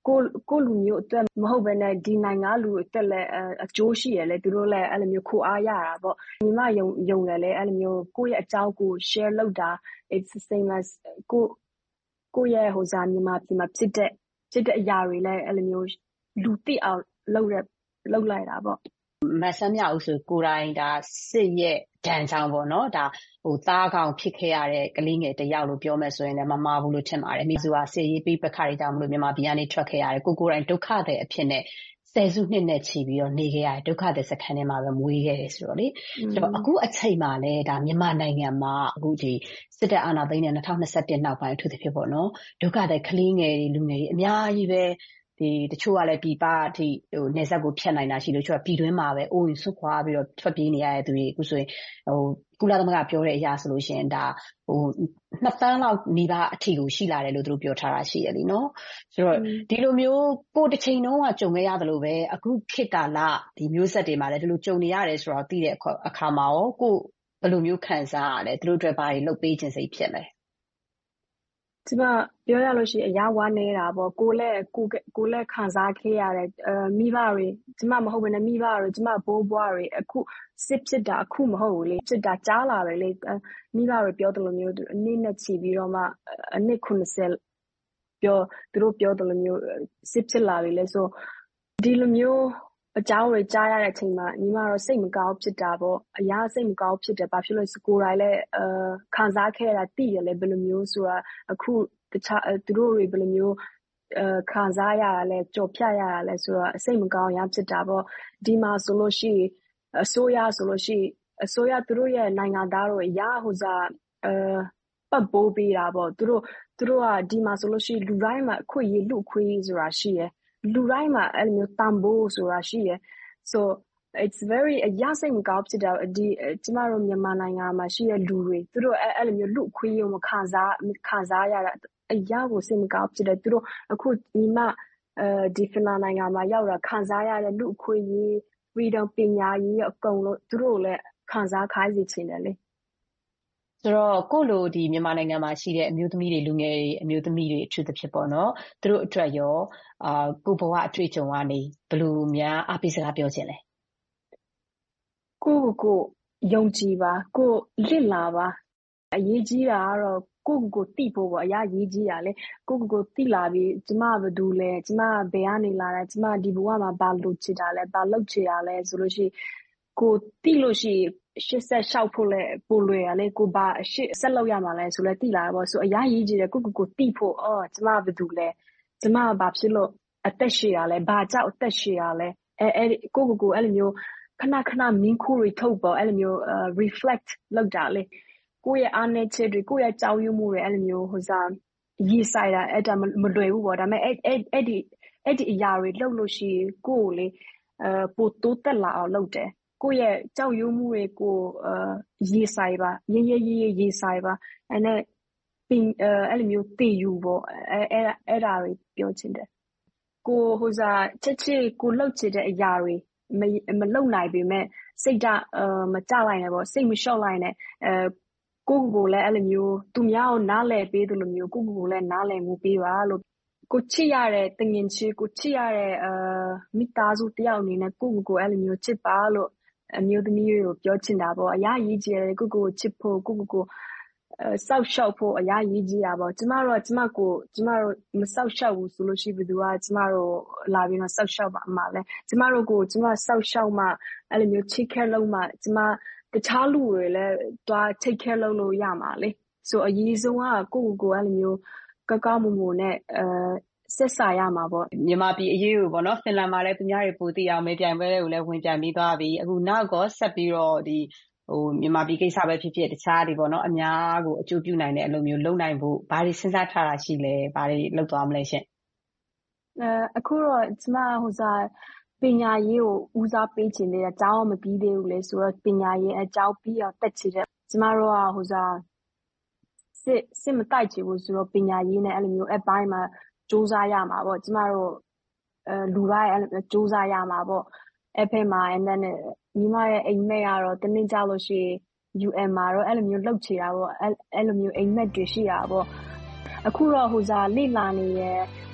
ကိုကိုလူမျိုးအတွက်မဟုတ်ဘဲနဲ့ဒီနိုင်ငံလူအတွက်လည်းအကျိုးရှိရလေသူတို့လည်းအဲ့လိုမျိုးခိုအားရတာပေါ့ညီမယုံယုံတယ်လေအဲ့လိုမျိုးကိုယ့်ရဲ့အကြောင်းကို share လုပ်တာ it's the same as ကိုကိုယ့်ရဲ့ဟိုစားမြန်မာပြည်မှာဖြစ်တဲ့ဖြစ်တဲ့အရာတွေလည်းအဲ့လိုမျိုးလူသိအောင်လုပ်ရလုပ်လိုက်တာပေါ့မဆမ်းမြောက်ဆိုကိုယ်တိုင်ဒါစစ်ရဲ့ဒဏ်ကြောင့်ပေါ့နော်ဒါဟိုသားကောင်ဖြစ်ခဲ့ရတဲ့ကလေးငယ်တစ်ယောက်လို့ပြောမယ်ဆိုရင်လည်းမမှားဘူးလို့ထင်ပါတယ်မိစုကစစ်ရေးပြီးပခါတွေကြောင့်မလို့မြန်မာပြည်ကနေထွက်ခဲ့ရတယ်ကိုကိုယ်တိုင်ဒုက္ခတဲ့အဖြစ်နဲ့ဆယ်စုနှစ်နဲ့ချီပြီးတော့နေခဲ့ရတယ်ဒုက္ခတဲ့စခန်းထဲမှာပဲမွေးခဲ့တယ်ဆိုတော့လေဆိုတော့အခုအချိန်မှာလည်းဒါမြန်မာနိုင်ငံမှာအခုဒီစစ်တပ်အာဏာသိမ်းတဲ့၂၀၂၁နောက်ပိုင်းအထူးသဖြင့်ပေါ့နော်ဒုက္ခတဲ့ကလေးငယ်တွေလူငယ်တွေအများကြီးပဲဒီတချို့ကလည်းပြည်ပအထိဟိုနေဆက်ကိုဖျက်နိုင်တာရှိလို့ချို့ကပြည်တွင်းမှာပဲအိုးရင်ဆွခွာပြီးတော့ထွက်ပြေးနေရတဲ့သူတွေအခုဆိုရင်ဟိုကုလသမဂ္ဂပြောတဲ့အရာဆိုလို့ရှိရင်ဒါဟိုနှစ်သန်းလောက်နေပါအထိကိုရှိလာတယ်လို့သူတို့ပြောထားတာရှိရလीနော်ဆိုတော့ဒီလိုမျိုးကိုတစ်ချိန်လုံးကကြုံခဲ့ရတယ်လို့ပဲအခုခေတ်ကာလဒီမျိုးဆက်တွေမှာလည်းဒီလိုကြုံနေရတယ်ဆိုတော့သိတဲ့အခါမှာရောကိုဘယ်လိုမျိုးခံစားရလဲသူတို့အတွက်ဘာတွေလုပ်ပေးခြင်းစိတ်ဖြစ်လဲကျမပြောရလို့ရှိရင်အရာဝါနေတာပေါ့ကိုလည်းကိုကိုလည်းခံစားခဲ့ရတယ်အဲမိဘတွေကျမမဟုတ်ဘဲနဲ့မိဘတွေကျမဘိုးဘွားတွေအခုစစ်ဖြစ်တာအခုမဟုတ်ဘူးလေဖြစ်တာကြားလာတယ်လေမိဘတွေပြောတယ်လို့မျိုးအနည်းနဲ့ချီပြီးတော့မှအနည်းခုနှစ်ဆယ်ပြောသူတို့ပြောတယ်လို့မျိုးစစ်ဖြစ်လာပြီလေဆိုဒီလိုမျိုးအကြောင်းတွေကြားရတဲ့အချိန်မှာညီမတော့စိတ်မကောင်းဖြစ်တာပေါ့အရာစိတ်မကောင်းဖြစ်တယ်ဘာဖြစ်လို့စကိုတိုင်းလဲအဲခံစားခဲ့ရတာတည်ရလဲဘယ်လိုမျိုးဆိုတာအခုတခြားသူတို့တွေဘယ်လိုမျိုးအဲခံစားရတာလဲကြော်ဖြတ်ရတာလဲဆိုတော့စိတ်မကောင်းရဖြစ်တာပေါ့ဒီမှာဆိုလို့ရှိအစိုးရဆိုလို့ရှိအစိုးရသူတို့ရဲ့နိုင်ငံသားတို့အရာဟိုစားအဲပတ်ပိုးပေးတာပေါ့သူတို့သူတို့ကဒီမှာဆိုလို့ရှိလူတိုင်းမှာအခွင့်အရေးလူခွင့်ဆိုတာရှိရလူတိုင်းမှာအဲ့လိုမျိုးတန်ဖိုးဆိုတာရှိရ so it's very အရစိတ်မကောင်းဖြစ်တာဒီကျမတို့မြန်မာနိုင်ငံမှာရှိတဲ့လူတွေသူတို့အဲ့လိုမျိုးလူခွင့်ရမခံစားခံစားရတာအရာကိုစိတ်မကောင်းဖြစ်တယ်သူတို့အခုဒီမှာအဲဒီဖင်လန်နိုင်ငံမှာရောက်တာခံစားရတဲ့လူခွင့်ရ freedom ပညာရေးအကုန်လုံးသူတို့လည်းခံစားခိုင်းစေချင်တယ်လေဆိုတော့ကိုလိုဒီမြန်မာနိုင်ငံမှာရှိတဲ့အမျိုးသမီးတွေလူငယ်တွေအမျိုးသမီးတွေအထူးသဖြင့်ပေါ့နော်သူတို့အတွက်ရောအာကိုဘဝအတွေ့အကြုံကနေဘယ်လိုများအပိစကားပြောချင်လဲကိုကိုယုံကြည်ပါကိုလစ်လာပါအရေးကြီးတာကတော့ကိုကိုတိဖို့ပေါ့အရာရေးကြီးတာလေကိုကိုတိလာပြီးကျမဘာလုပ်လဲကျမဘယ်ကနေလာတာကျမဒီဘဝမှာဘာလုပ်ချင်တာလဲဘာလုပ်ချင်တာလဲဆိုလို့ရှိကိုတိလို့ရှိရှစ်ဆက်လျှောက်ဖို့လဲပိုလွယ်ရလေကိုဘာရှစ်ဆက်လောက်ရမှာလဲဆိုလဲတိလာတာပေါ့ဆိုအရာရေးကြီးတယ်ကိုကိုကိုတိဖို့အော်ကျမဘာလုပ်လဲကျမဘာဖြစ်လို့အသက်ရှည်ရလဲဘာကြောက်အသက်ရှည်ရလဲအဲအဲကိုကိုကိုအဲ့လိုမျိုးခဏခဏမင်းခိုးတွေထုတ်ပေါ့အဲ့လိုမျိုး reflect လောက်တာလေကိုယ့်ရဲ့အားနည်းချက်တွေကိုယ့်ရဲ့ကြောက်ရွံ့မှုတွေအဲ့လိုမျိုးဟိုစားရေးဆိုင်တာအဲ့ဒါမလွယ်ဘူးပေါ့ဒါပေမဲ့အဲ့အဲ့အဲ့ဒီအဲ့ဒီအရာတွေလှုပ်လို့ရှိရင်ကိုယ်လေအဲပိုတိုးတက်လာအောင်လုပ်တယ်ကိုယ့်ရဲ့ကြောက်ရွံ့မှုတွေကိုအဲရေးဆိုင်ပါရေးရေးရေးရေးဆိုင်ပါအဲ့နဲ့ပင်အဲ့လိုမျိုးတည်ယူပေါ့အဲ့အဲ့အဲ့ဒါတွေပြောချင်တယ်ကိုဟိုစားချက်ချက်ကိုလှုပ်ချင်တဲ့အရာတွေမမလုံနိုင်ပေမဲ့စိတ်ဓာတ်အမကြလိုက်နဲ့ပေါ့စိတ်မလျှော့လိုက်နဲ့အဲကိုကိုလည်းအဲ့လိုမျိုးသူများကိုနားလည်ပေးတယ်လို့မျိုးကိုကိုလည်းနားလည်မှုပေးပါလို့ကိုချစ်ရတဲ့တငင်ချစ်ကိုချစ်ရတဲ့အာမိသားစုတယောက်အနေနဲ့ကိုကိုကိုအဲ့လိုမျိုးချစ်ပါလို့အမျိုးသမီးတွေကိုပြောချင်တာပေါ့အရာရေးကြီးတယ်ကိုကိုချစ်ဖို့ကိုကိုကိုအဲဆောက်ရှောက်ဖို့အရာရေးကြီးတာပေါ့ကျမတို့ကကျမကိုကျမတို့မဆောက်ရှောက်ဘူးဆိုလို့ရှိဘယ်သူကကျမတို့လာပြီးတော့ဆောက်ရှောက်ပါအမှလဲကျမတို့ကိုကျမဆောက်ရှောက်မှအဲ့လိုမျိုး take care လုပ်မှကျမတခြားလူတွေလည်းတွား take care လုပ်လို့ရမှာလေဆိုအရေးဆုံးကကိုကိုကိုအဲ့လိုမျိုးကကောက်မမိုနဲ့အဲဆက်ဆာရမှာပေါ့မြန်မာပြည်အရေးကိုပေါ့နော်ဖင်လန်မှာလည်းသူများတွေပိုသိအောင်မေးပြိုင်ပွဲတွေကိုလည်းဝင်ပြိုင်ပြီးသွားပြီအခုနောက်ကောဆက်ပြီးတော့ဒီဟိုမြန်မာပြည်ကိစ္စပဲဖြစ်ဖြစ်တခြားတွေပေါ့နော်အများကိုအကျိုးပြုနိုင်တဲ့အလုပ်မျိုးလုပ်နိုင်ဖို့ဘာတွေစဉ်းစားထားတာရှိလဲဘာတွေလုပ်သွားမလဲရှင်အဲအခုတော့ကျမဟိုစားပညာရေးကိုဦးစားပေးချင်တယ်အကြောင်းမပြီးသေးဘူးလေဆိုတော့ပညာရေးအကြောင်းပြီးအောင်တက်ချင်တယ်ကျမတို့ကဟိုစားစစ်စစ်မတိုက်ချင်ဘူးဆိုတော့ပညာရေးနဲ့အဲ့လိုမျိုးအပိုင်းမှာစူးစမ်းရမှာပေါ့ကျမတို့အဲလူတိုင်းအဲ့လိုစူးစမ်းရမှာပေါ့အဖေမှာand then ညီမရဲ့အိမ်မက်ကတော့တနေ့ကြလို့ရှိရင် U N မှာတော့အဲ့လိုမျိုးလုပ်ချင်တာပေါ့အဲ့အဲ့လိုမျိုးအိမ်မက်တွေရှိတာပေါ့အခုတော့ဟိုစားလိလာနေရယ်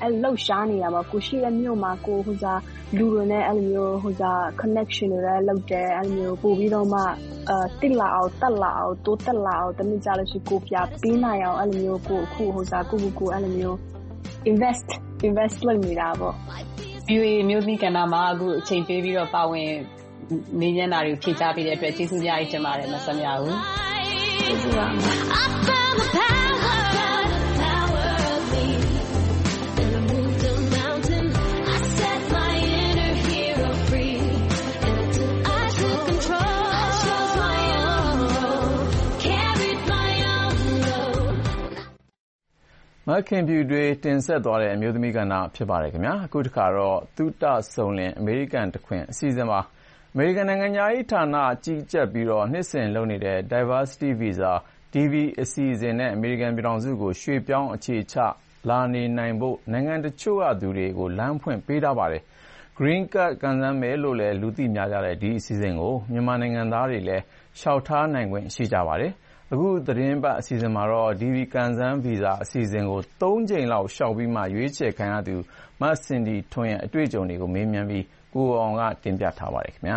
အဲ့လောက်ရှားနေတာပေါ့ကိုရှိတဲ့မြို့မှာကိုဟိုစားလူတွေနဲ့အဲ့လိုမျိုးဟိုစား connection တွေလည်းလုပ်တယ်အဲ့လိုမျိုးပို့ပြီးတော့မှအဲတစ်လာအောင်တက်လာအောင်တိုးတက်လာအောင်တမင်ကြလို့ရှိကိုပြပေးနိုင်အောင်အဲ့လိုမျိုးကိုအခုဟိုစားကိုကိုကိုအဲ့လိုမျိုး invest invest လုပ်နေတာပေါ့ဗီအိုအေ မျိုးသမီးကဏ္ဍမှာအခုအချိန်ပေးပြီးတော့ပါဝင်နေညနာတွေကိုဖြည့်ချပေးတဲ့အတွက်ကျေးဇူးများကြီးတင်ပါတယ်မဆမ်းမြဦးကျေးဇူးပါမခင်ပြူတွေတင်ဆက်သွားတဲ့အမျိုးသမီးကဏ္ဍဖြစ်ပါတယ်ခင်ဗျာအခုတစ်ခါတော့သုတဆုံလင်အမေရိကန်တခွင်အစီအစဉ်ပါအမေရိကန်နိုင်ငံသားရေးဌာနကြီးကြပ်ပြီးတော့နှစ်စဉ်လုပ်နေတဲ့ Diversity Visa ဒီ ဗီ အစီအစဉ်နဲ့အမေရိကန်ပြည်ထောင်စုကိုရွှေ့ပြောင်းအခြေချလာနေနိုင်ဖို့နိုင်ငံတချို့ကသူတွေကိုလမ်းဖွင့်ပေးထားပါတယ် Green Card ကန်ဆန်းမယ်လို့လည်းလူသိများကြတဲ့ဒီအစီအစဉ်ကိုမြန်မာနိုင်ငံသားတွေလည်းရှောက်ထားနိုင်ခွင့်ရှိကြပါတယ်အခုသတင်းပတ်အစီအစဉ်မှာတော့ ဒီ ဗီ ကန်ဆန်းဗီဇာအစီအစဉ်ကိုသုံးကြိမ်လောက်ရှောက်ပြီးမှရွေးချယ်ခံရသူမစင်ဒီထွန်းရဲ့အတွေ့အကြုံတွေကိုမေးမြန်းပြီးကိုအောင်ကတင်ပြထားပါတယ်ခင်ဗျာ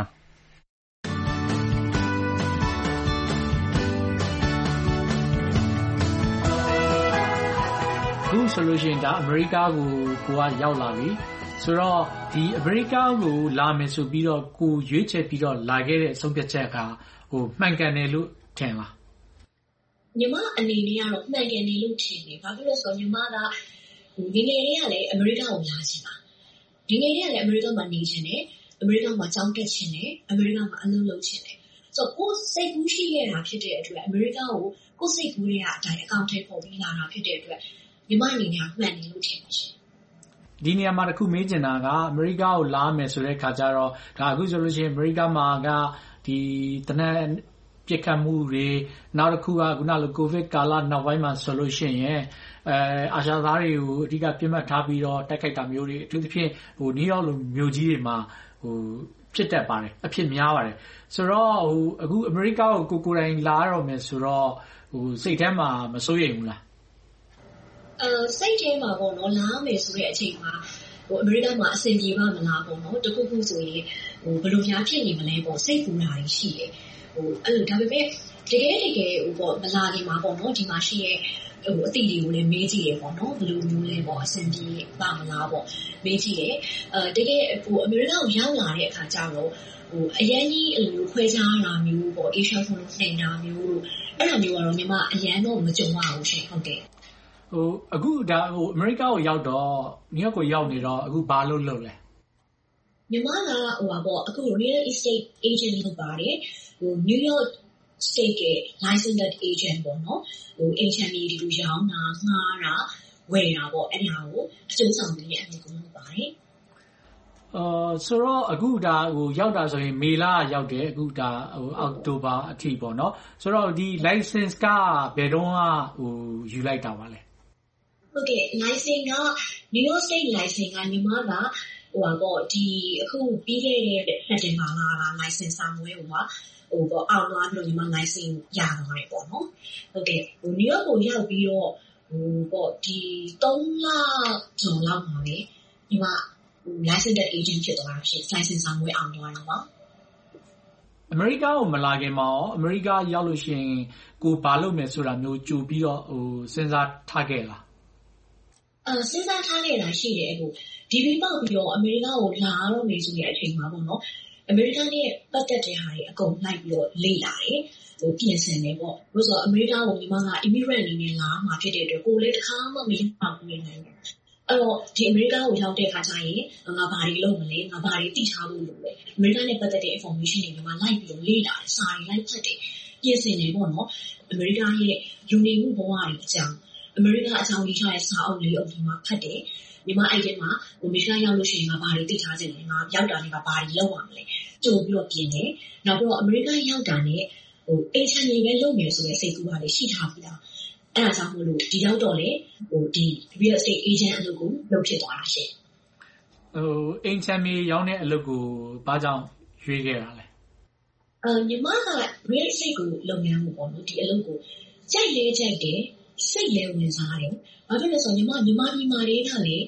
အခုဆိုလို့ရှိရင်ဒါအမေရိကကိုကိုကရောက်လာပြီဆိုတော့ဒီအမေရိကကိုလာမယ်ဆိုပြီးတော့ကိုရွေးချယ်ပြီးတော့လာခဲ့တဲ့အဆုံးဖြတ်ချက်ကဟိုမှန်ကန်တယ်လို့ထင်လားညီမအနေနဲ့ကတော့မှန်ကန်နေလို့ထင်တယ်။ဘာဖြစ်လို့ဆိုတော့ညီမကဒီငယ်လေးကလည်းအမေရိကကိုလာချင်တာ။ဒီငယ်လေးကလည်းအမေရိကမှာနေချင်တယ်။အမေရိကမှာကျောင်းတက်ချင်တယ်။အမေရိကမှာအလုပ်လုပ်ချင်တယ်။ဆိုတော့ကိုယ်စိတ်ကူးရှိခဲ့တာဖြစ်တဲ့အတွက်အမေရိကကိုကိုယ်စိတ်ကူးရဲ့အတိုင်းအကောင့်ထဲပေါ်ပြီးလာတာဖြစ်တဲ့အတွက်ညီမအနေနဲ့မှန်တယ်လို့ထင်ပါတယ်။ဒီနေရာမှာတစ်ခုမေးချင်တာကအမေရိကကိုလာမယ်ဆိုတဲ့အခါကျတော့ဒါအခုဆိုလို့ရှိရင်အမေရိကမှာကဒီတနက်ပြစ်ခတ်မှုတွေနောက်တစ်ခုကခုနလိုကိုဗစ်ကာလနောက်ပိုင်းမှာဆိုလို့ရှိရင်အဲအာရှသားတွေကိုအဓိကပြစ်မှတ်ထားပြီးတော့တိုက်ခိုက်တာမျိုးတွေအထူးသဖြင့်ဟိုနယူးယောက်လိုမြို့ကြီးတွေမှာဟိုဖြစ်တတ်ပါတယ်အဖြစ်များပါတယ်ဆိုတော့ဟိုအခုအမေရိကကိုကိုကိုယ်တိုင်လာရတော့မယ်ဆိုတော့ဟိုစိတ်ထဲမှာမစိုးရိမ်ဘူးလားအဲစိတ်ထဲမှာပေါ့နော်လာမယ်ဆိုတဲ့အချိန်မှာဟိုအမေရိကမှာအဆင်ပြေပါမလားပေါ့နော်တခုခုဆိုရင်ဟိုဘယ်လိုများဖြစ်နေမလဲပေါ့စိတ်ပူတာရှိတယ်ဟိုအဲ့လိုဒါပေမဲ့တကယ်တကယ်ဟိုပေါ့မလာခင်မှာပေါ့နော်ဒီမှာရှိရဲ့ဟိုအတိတွေကိုလည်းမေးကြည့်ရပေါ့နော်ဘယ်လိုမျိုးလဲပေါ့အဆင်ပြေပါမလားပေါ့မေးကြည့်ရအဲတကယ်ဟိုအမေရိကန်ကိုရောက်လာတဲ့အခါကျတော့ဟိုအရင်ကြီးအဲ့လိုခွဲခြားတာမျိုးပေါ့ Asia ဖုန်းလို့နှိမ်တာမျိုးအဲ့လိုမျိုးကတော့ညီမအရင်တော့မကြုံရဘူးရှင်ဟုတ်တယ်ဟိုအခုဒါဟိုအမေရိကကိုရောက်တော့နယူးယောက်ကိုရောက်နေတော့အခုဘာလုပ်လုပ်လဲညီမကဟိုပါပေါ့အခု real estate agent လုပ်ပါတယ်ဟို New York State ရဲ့ licensed agent ပေါ့နော်ဟို agent တွေဒီလိုရောင်းတာငှားတာဝယ်တာပေါ့အဲ့ဒါကိုအကျိုးဆောင်တွေရဲ့အမြင်ကိုလုပ်ပါတယ်အာဆိုတော့အခုဒါဟိုရောက်တာဆိုရင်မေလရောက်တယ်အခုဒါဟိုအောက်တိုဘာအထိပေါ့နော်ဆိုတော့ဒီ license ကဘယ်တော့မှဟိုယူလိုက်တာပါလဲဟုတ်ကဲ့ license က New York State license ကညီမကဟိုပါပေါ့ဒီအခုပြီးခဲ့တဲ့စက်တင်ဘာလက license စာမွေးဟိုပါဟိုပေါ့အောင်သွားပြီးတော့ညီမ license ရသွားတယ်ပေါ့နော်ဟုတ်ကဲ့ဟို New York ကိုရောက်ပြီးတော့ဟိုပေါ့ဒီသုံးလကျော်လောက်မှာပဲညီမlicensed agent ဖြစ်သွားတာဖြစ် license စာမွေးအောင်သွားတာပါအမေရိကကိုမလာခင်မှာရောအမေရိကရောက်လို့ရှိရင်ကိုဘာလုပ်မယ်ဆိုတာမျိုးကြိုပြီးတော့ဟိုစဉ်းစားထားခဲ့လားအဲစဉ်းစားထားခဲ့တာရှိတယ်အခုဒီပြီးပေါက်ပြီးတော့အမေရိကကိုလာတော့မယ်ဆိုတဲ့အချိန်မှာပေါ့နော်အမေရိကန်ရဲ့ပတ်သက်တဲ့ဟာတွေအကုန်လိုက်ပြီးတော့လေ့လာတယ်ဟိုပြင်ဆင်တယ်ပေါ့လို့ဆိုတော့အမေရိကကိုညီမက immigrant အနေနဲ့လာမှာဖြစ်တဲ့အတွက်ကိုလည်းတစ်ခါမှမရောက်ပါဘူးနေနိုင်တယ်အဲ့တော့ဒီအမေရိကကိုရောက်တဲ့အခါကျရင်ငါဘာတွေလုပ်မလဲငါဘာတွေသိထားဖို့လိုလဲအမေရိကန်နဲ့ပတ်သက်တဲ့ information တွေညီမလိုက်ပြီးတော့လေ့လာတယ်စာတွေလိုက်ဖတ်တယ်ပြင်ဆင်တယ်ပေါ့နော်အမေရိကရဲ့ယူနေမှုဘဝတွေအကြောင်းအမေရိကအကြောင်းလေးထားတဲ့စာအုပ်လေးအုပ်ဒီမှာဖတ်တယ်ညီမအဲ့ဒီမှာဟိုအမေရိကရောက်လို့ရှိရင်ငါဘာတွေသိထားခြင်းလဲငါရောက်တာနဲ့ငါဘာတွေလုပ်ရမလဲကြိုပြီးတော့ပြင်တယ်နောက်ပြီးတော့အမေရိကရောက်တာနဲ့ဟိုအိမ်ချမ်းနေပဲလုပ်မယ်ဆိုတဲ့စိတ်ကူးကလည်းရှိထားပြီလားအဲ့ဒါကြောင့်မို့လို့ဒီရောက်တော့လေဟိုဒီ real estate agent အလုပ်ကိုလုပ်ဖြစ်သွားတာရှင်ဟိုအိမ်ချမ်းမြေရောင်းတဲ့အလုပ်ကိုဘာကြောင့်ရွေးခဲ့တာလဲအဲညီမက real estate ကိုလုပ်ငန်းမှုပေါ့နော်ဒီအလုပ်ကိုကြိုက်လဲကြိုက်တယ်စိတ်လဲဝင်စားတယ်ဘာဖြစ်လဲဆိုတော့ညီမညီမဒီမာတွေကလေ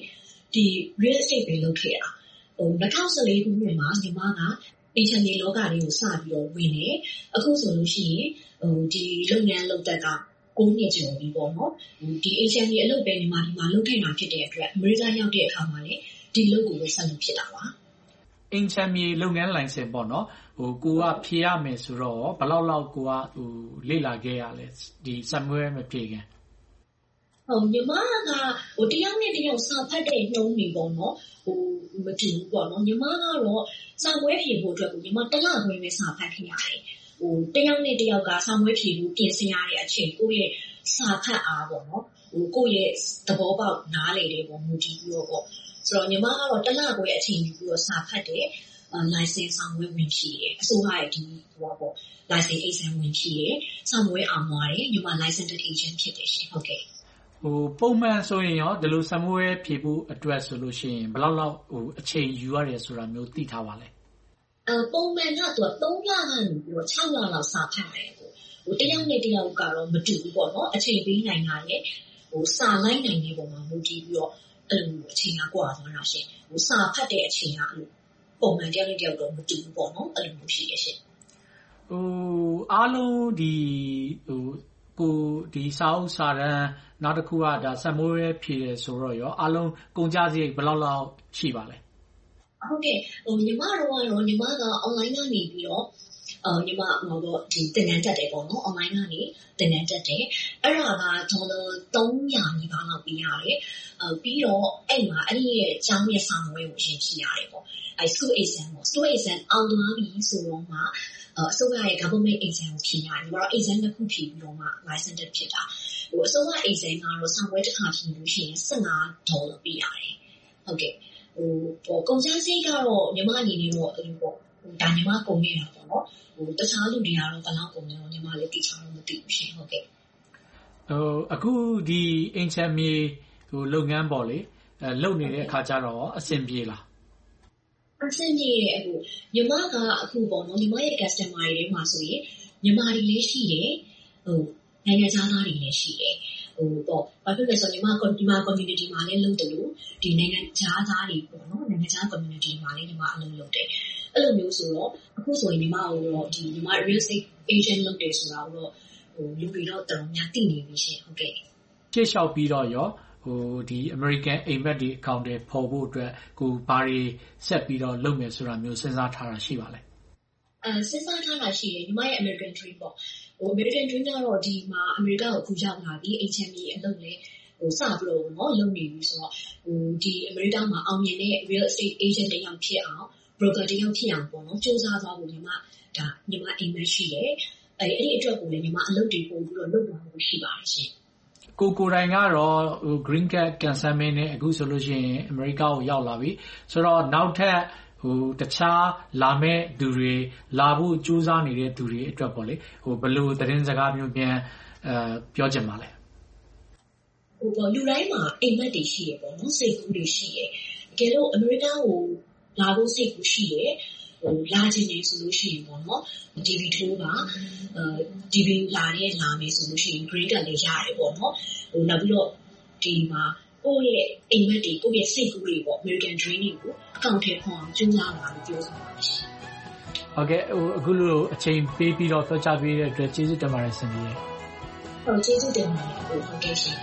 ဒီ real estate ပဲလုပ်ခဲ့တာဟို၂၀၁၄ခုနှစ်မှာညီမကအိမ်ချမ်းမြေလောကလေးကိုစပြီးတော့ဝင်နေအခုဆိုလို့ရှိရင်ဟိုဒီလုပ်ငန်းလုပ်တက်ကကိုးနှစ်ကျော်ပြီပေါ့နော်ဒီအိမ်ချမ်းမြေအလုပ်ပဲညီမဒီမှာလုပ်ခဲ့တာဖြစ်တဲ့အတွက်အမေရိကန်ရောက်တဲ့အခါမှာလည်းဒီလုပ်ကိုပဲဆက်လုပ်ဖြစ်တာပါအိမ်ချမ်းမြေလုပ်ငန်းလိုင်စင်ပေါ့နော်ဟိုကိုကဖြေရမယ်ဆိုတော့ဘယ်လောက်လောက်ကိုကဟိုလေ့လာခဲ့ရလဲဒီစက်မွေးမဖြေခင်ဟုတ်ညီမကဟိုတယောက်နဲ့တယောက်စာဖတ်တဲ့နှုံးနေပေါ့နော်ဟိုမတူဘူးပေါ့နော်ညီမကတော့စာမွေးဖြေဖို့အတွက်ကိုညီမတစ်လခွဲပဲစာဖတ်ခင်ရတယ်ဟိုတယောက်နဲ့တယောက်ကစာမွေးဖြေဖို့ပြင်ဆင်ရတဲ့အချိန်ကိုယ့်ရဲ့စာဖတ်အားပေါ့နော်ဟိုကိုယ့်ရဲ့သဘောပေါက်နားလေတယ်ပေါ့မူတည်ပြီးတော့ပေါ့ဆိုတော့ညီမကတော့တစ်လခွဲအချိန်ယူပြီးတော့စာဖတ်တယ်license စာမွေးဝင်ဖြေတယ်အစိုးရရဲ့ဒီဟိုပေါ့ license exam ဝင်ဖြေတယ်စာမွေးအောင်သွားတယ်ညီမ licensed agent ဖြစ်တယ်ရှင်ဟုတ်ကဲ့ဟိုပုံမှန်ဆိုရင်ရောဒီလိုစမွေးဖြေဖို့အတွက်ဆိုလို့ရှိရင်ဘယ်လောက်လောက်ဟိုအချိန်ယူရတယ်ဆိုတာမျိုးသိထားပါလဲအပုံမှန်ကတော့သုံးလကနေပြီးတော့၆လလောက်စာဖတ်ရတယ်ပေါ့ဟိုတယောက်နဲ့တယောက်ကတော့မတူဘူးပေါ့နော်အချိန်ပေးနိုင်တာရဲ့ဟိုစာလိုက်နိုင်တဲ့ပုံမှာမူတည်ပြီးတော့အဲ့လိုအချိန်ကကွာသွားတာရှင်ဟိုစာဖတ်တဲ့အချိန်ကအဲ့လိုပုံမှန်တယောက်နဲ့တယောက်တော့မတူဘူးပေါ့နော်အဲ့လိုမျိုးရှိရရှင်ဟိုအားလုံးဒီဟိုကိုဒီစာအုပ်စာတမ်းနောက်တစ်ခုကဒါစက်မိုးရဲဖြေတယ်ဆိုတော့ရောအားလုံးကုန်ကြစရိတ်ဘယ်လောက်လောက်ရှိပါလဲဟုတ်ကဲ့ဟိုညီမတို့ကတော့ညီမက online ကနေပြီးတော့အော်ညီမဟိုတော့ဒီတင်နန်းတက်တယ်ပေါ့နော် online ကနေတင်နန်းတက်တယ်အဲ့ဒါကဒေါ်လာသုံးရာနီးပါးလောက်ပေးရတယ်အော်ပြီးတော့အဲ့မှာအဲ့ဒီရဲ့ကျောင်းရဲ့စာမွေးကိုရှင်းပြရတယ်ပေါ့အဲ school exam ပေါ့ school exam အောင်သွားပြီဆိုတော့မှအစိုးရရဲ့ government exam ကိုဖြေရတယ်ညီမတို့ exam တစ်ခုဖြေပြီးတော့မှ licensed ဖြစ်တာဟိုအစိုးရ exam ကတော့စာမွေးတစ်ခါဖြေလို့ရှိရင်၁၅ဒေါ်လာပေးရတယ်ဟုတ်ကဲ့ဟိုပေါ့ကုန်ကျစရိတ်ကတော့ညီမအနေနဲ့တော့အဲ့လိုပေါ့ဒါညီမကုန်နေတာပေါ့နော်ဟိုတခြားလူတွေကတော့ဘယ်လောက်ကုန်လဲတော့ညီမလည်းသိချင်တော့မသိဘူးရှင်ဟုတ်ကဲ့ဟိုအခုဒီအင်ချမ်းမြေဟိုလုပ်ငန်းပေါ့လေအဲလုပ်နေတဲ့အခါကျတော့အဆင်ပြေလားအဆင်ပြေရဲ့အခုညီမကအခုပေါ့နော်ညီမရဲ့ customer တွေထဲမှာဆိုရင်ညီမတွေလည်းရှိတယ်ဟိုနိုင်ငံခြားသားတွေလည်းရှိတယ်ဟိုပေါ့ဘာဖြစ်လဲဆိုတော့ညီမဒီမှာ community မှာလည်းလုပ်တယ်လို့ဒီနိုင်ငံခြားသားတွေပေါ့နော်နိုင်ငံခြား community မှာလည်းညီမအလုပ်လုပ်တယ်အဲ့လိုမျိုးဆိုတော့အခုဆိုရင်ညီမတို့ဒီညီမ real estate agent လုပ်တယ်ဆိုတာတော့ဟိုလူတွေတော့တော်တော်များသိနေပြီရှင်ဟုတ်ကဲ့ရှေ့လျှောက်ပြီးတော့ရောဟိုဒီ American အိမ်မက်တွေ account တွေပေါ်ဖို့အတွက်ကိုဘာတွေဆက်ပြီးတော့လုပ်မယ်ဆိုတာမျိုးစဉ်းစားထားတာရှိပါလဲအဲစဉ်းစားထားတာရှိတယ်ညီမရဲ့ American dream ပေါ့ဟို American dream ကတော့ဒီမှာအမေရိကန်ကိုအခုရောက်လာပြီး H M E အလုပ်လဲဟိုစပြီးတော့နော်လုပ်နေပြီဆိုတော့ဟိုဒီအမေရိကန်မှာအောင်မြင်တဲ့ real estate agent တယောက်ဖြစ်အောင် broker တယောက်ဖြစ်အောင်ပေါ့နော်စူးစမ်းသွားဖို့ညီမဒါညီမအိမ်မရှိတယ်အဲအဲ့ဒီအတွက်ကိုလည်းညီမအလုပ်တွေပို့ပြီးတော့လုပ်သွားဖို့ရှိပါတယ်ရှင်ကိုကိုတိုင်ကတော့ဟို green card cancel မင်းနဲ့အခုဆိုလို့ရှိရင်အမေရိကကိုရောက်လာပြီဆိုတော့နောက်ထပ်ဟိုတခြားလာမဲ့သူတွေလာဖို့ကြိုးစားနေတဲ့သူတွေအတွက်ပေါ့လေဟိုဘယ်လိုသတင်းစကားမျိုးပြန်အဲပြောချင်ပါလဲဟိုပေါ့လူတိုင်းမှာအိမ်မက်တွေရှိရပေါ့နော်စိတ်ကူးတွေရှိရတကယ်လို့အမေရိကန်ကိုလာဖို့စိတ်ကူးရှိရဟိုလာခြင်းနေဆိုလို့ရှိရင်ပေါ့နော် D V ထိုးပါအဲ D V လာတဲ့လာမယ်ဆိုလို့ရှိရင် green card လေးရတယ်ပေါ့နော်ဟိုနောက်ပြီးတော့ဒီမှာကိုယ့်ရဲ့အိမ်မက်တွေကိုယ့်ရဲ့စိတ်ကူးတွေပေါ့ American dream တွေကိုအကောင့်ထဲပေါ်အောင်ကျင်းစားလာလို့ပြောဆောင်ပါရှင်ဟုတ်ကဲ့ဟိုအခုလိုအချိန်ပေးပြီးတော့ပြောချပေးတဲ့အတွက်ကျေးဇူးတင်ပါတယ်ဆင်ကြီးဟုတ်ကျေးဇူးတင်ပါတယ်ဟုတ်ကဲ့ရှင်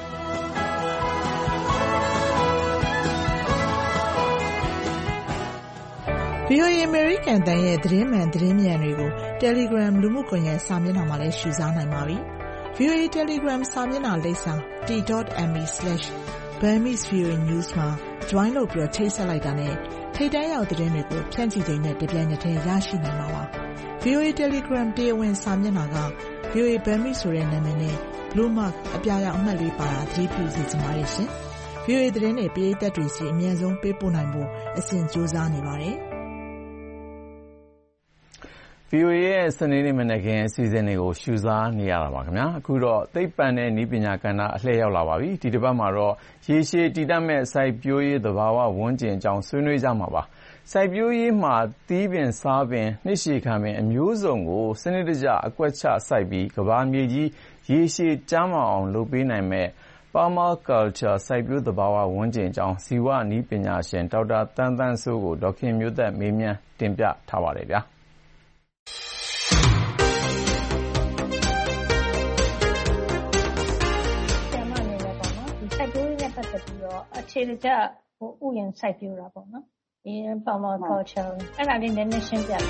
ဗွီအိုအေ American တန်ရဲ့သတင်းမှန်သတင်းမြန်တွေကို Telegram လူမှုကွန်ရက်စာမျက်နှာမှာလည်းရှုစားနိုင်ပါပြီ။ ဗွီအိုအေ Telegram စာမျက်နှာလိပ်စာ t dot m e slash burmese voa news မှာ join လုပ်ပြီးထိတ်ဆက်လိုက်တာနဲ့ထိတ်တန်းရောက်သတင်းတွေကိုဖြန့်ချိချိန်နဲ့တပြိုင်နက်တည်းရရှိနိုင်မှာပါ။ ဗွီအိုအေ Telegram တရားဝင်စာမျက်နှာက ဗွီအိုအေ Burmese ဆိုတဲ့နာမည်နဲ့ Blue Mark အပြာရောင်အမှတ်လေးပါတာသတိပြုစီကြပါရရှင်။ ဗွီအိုအေသတင်းတွေပရိသတ်တွေစီအမြန်ဆုံးပေးပို့နိုင်ဖို့အစဉ်ကြိုးစားနေပါတယ်။ဗီအိုအေ ရဲ့စနေနေ့မနက်ခင်းအစီအစဉ်တွေကိုရှုစားနေရတာပါခင်ဗျာအခုတော့သိပ္ပံနဲ့နည်းပညာကဏ္ဍအလှည့်ရောက်လာပါပြီဒီတစ်ပတ်မှာတော့ရေရှည်တည်တတ်မဲ့စိုက်ပျိုးရေးသဘာဝဝန်းကျင်အကြောင်းဆွေးနွေးကြမှာပါစိုက်ပျိုးရေးမှာသီးပင်စားပင်နှစ်ရှည်ခံပင်အမျိုးစုံကိုစနစ်တကျအကွက်ချစိုက်ပြီးကဘာမြေကြီးရေရှည်ကျန်းမာအောင်လုပ်ပေးနိုင်မဲ့ပ Permaculture စိုက်ပျိုးသဘာဝဝန်းကျင်အကြောင်းဇီဝနည်းပညာရှင်ဒေါက်တာသန်းသန်းစိုးကိုဒေါ်ခင်မျိုးသက်မေးမြန်းတင်ပြထားပါတယ်ဗျာအခြေကျဟိုဥယျာဉ်စိုက်ပျိုးတာပေါ့နော်ဒီ permaculture အဲ့ဒါလေးနည်းနည်းရှင်းပြတယ်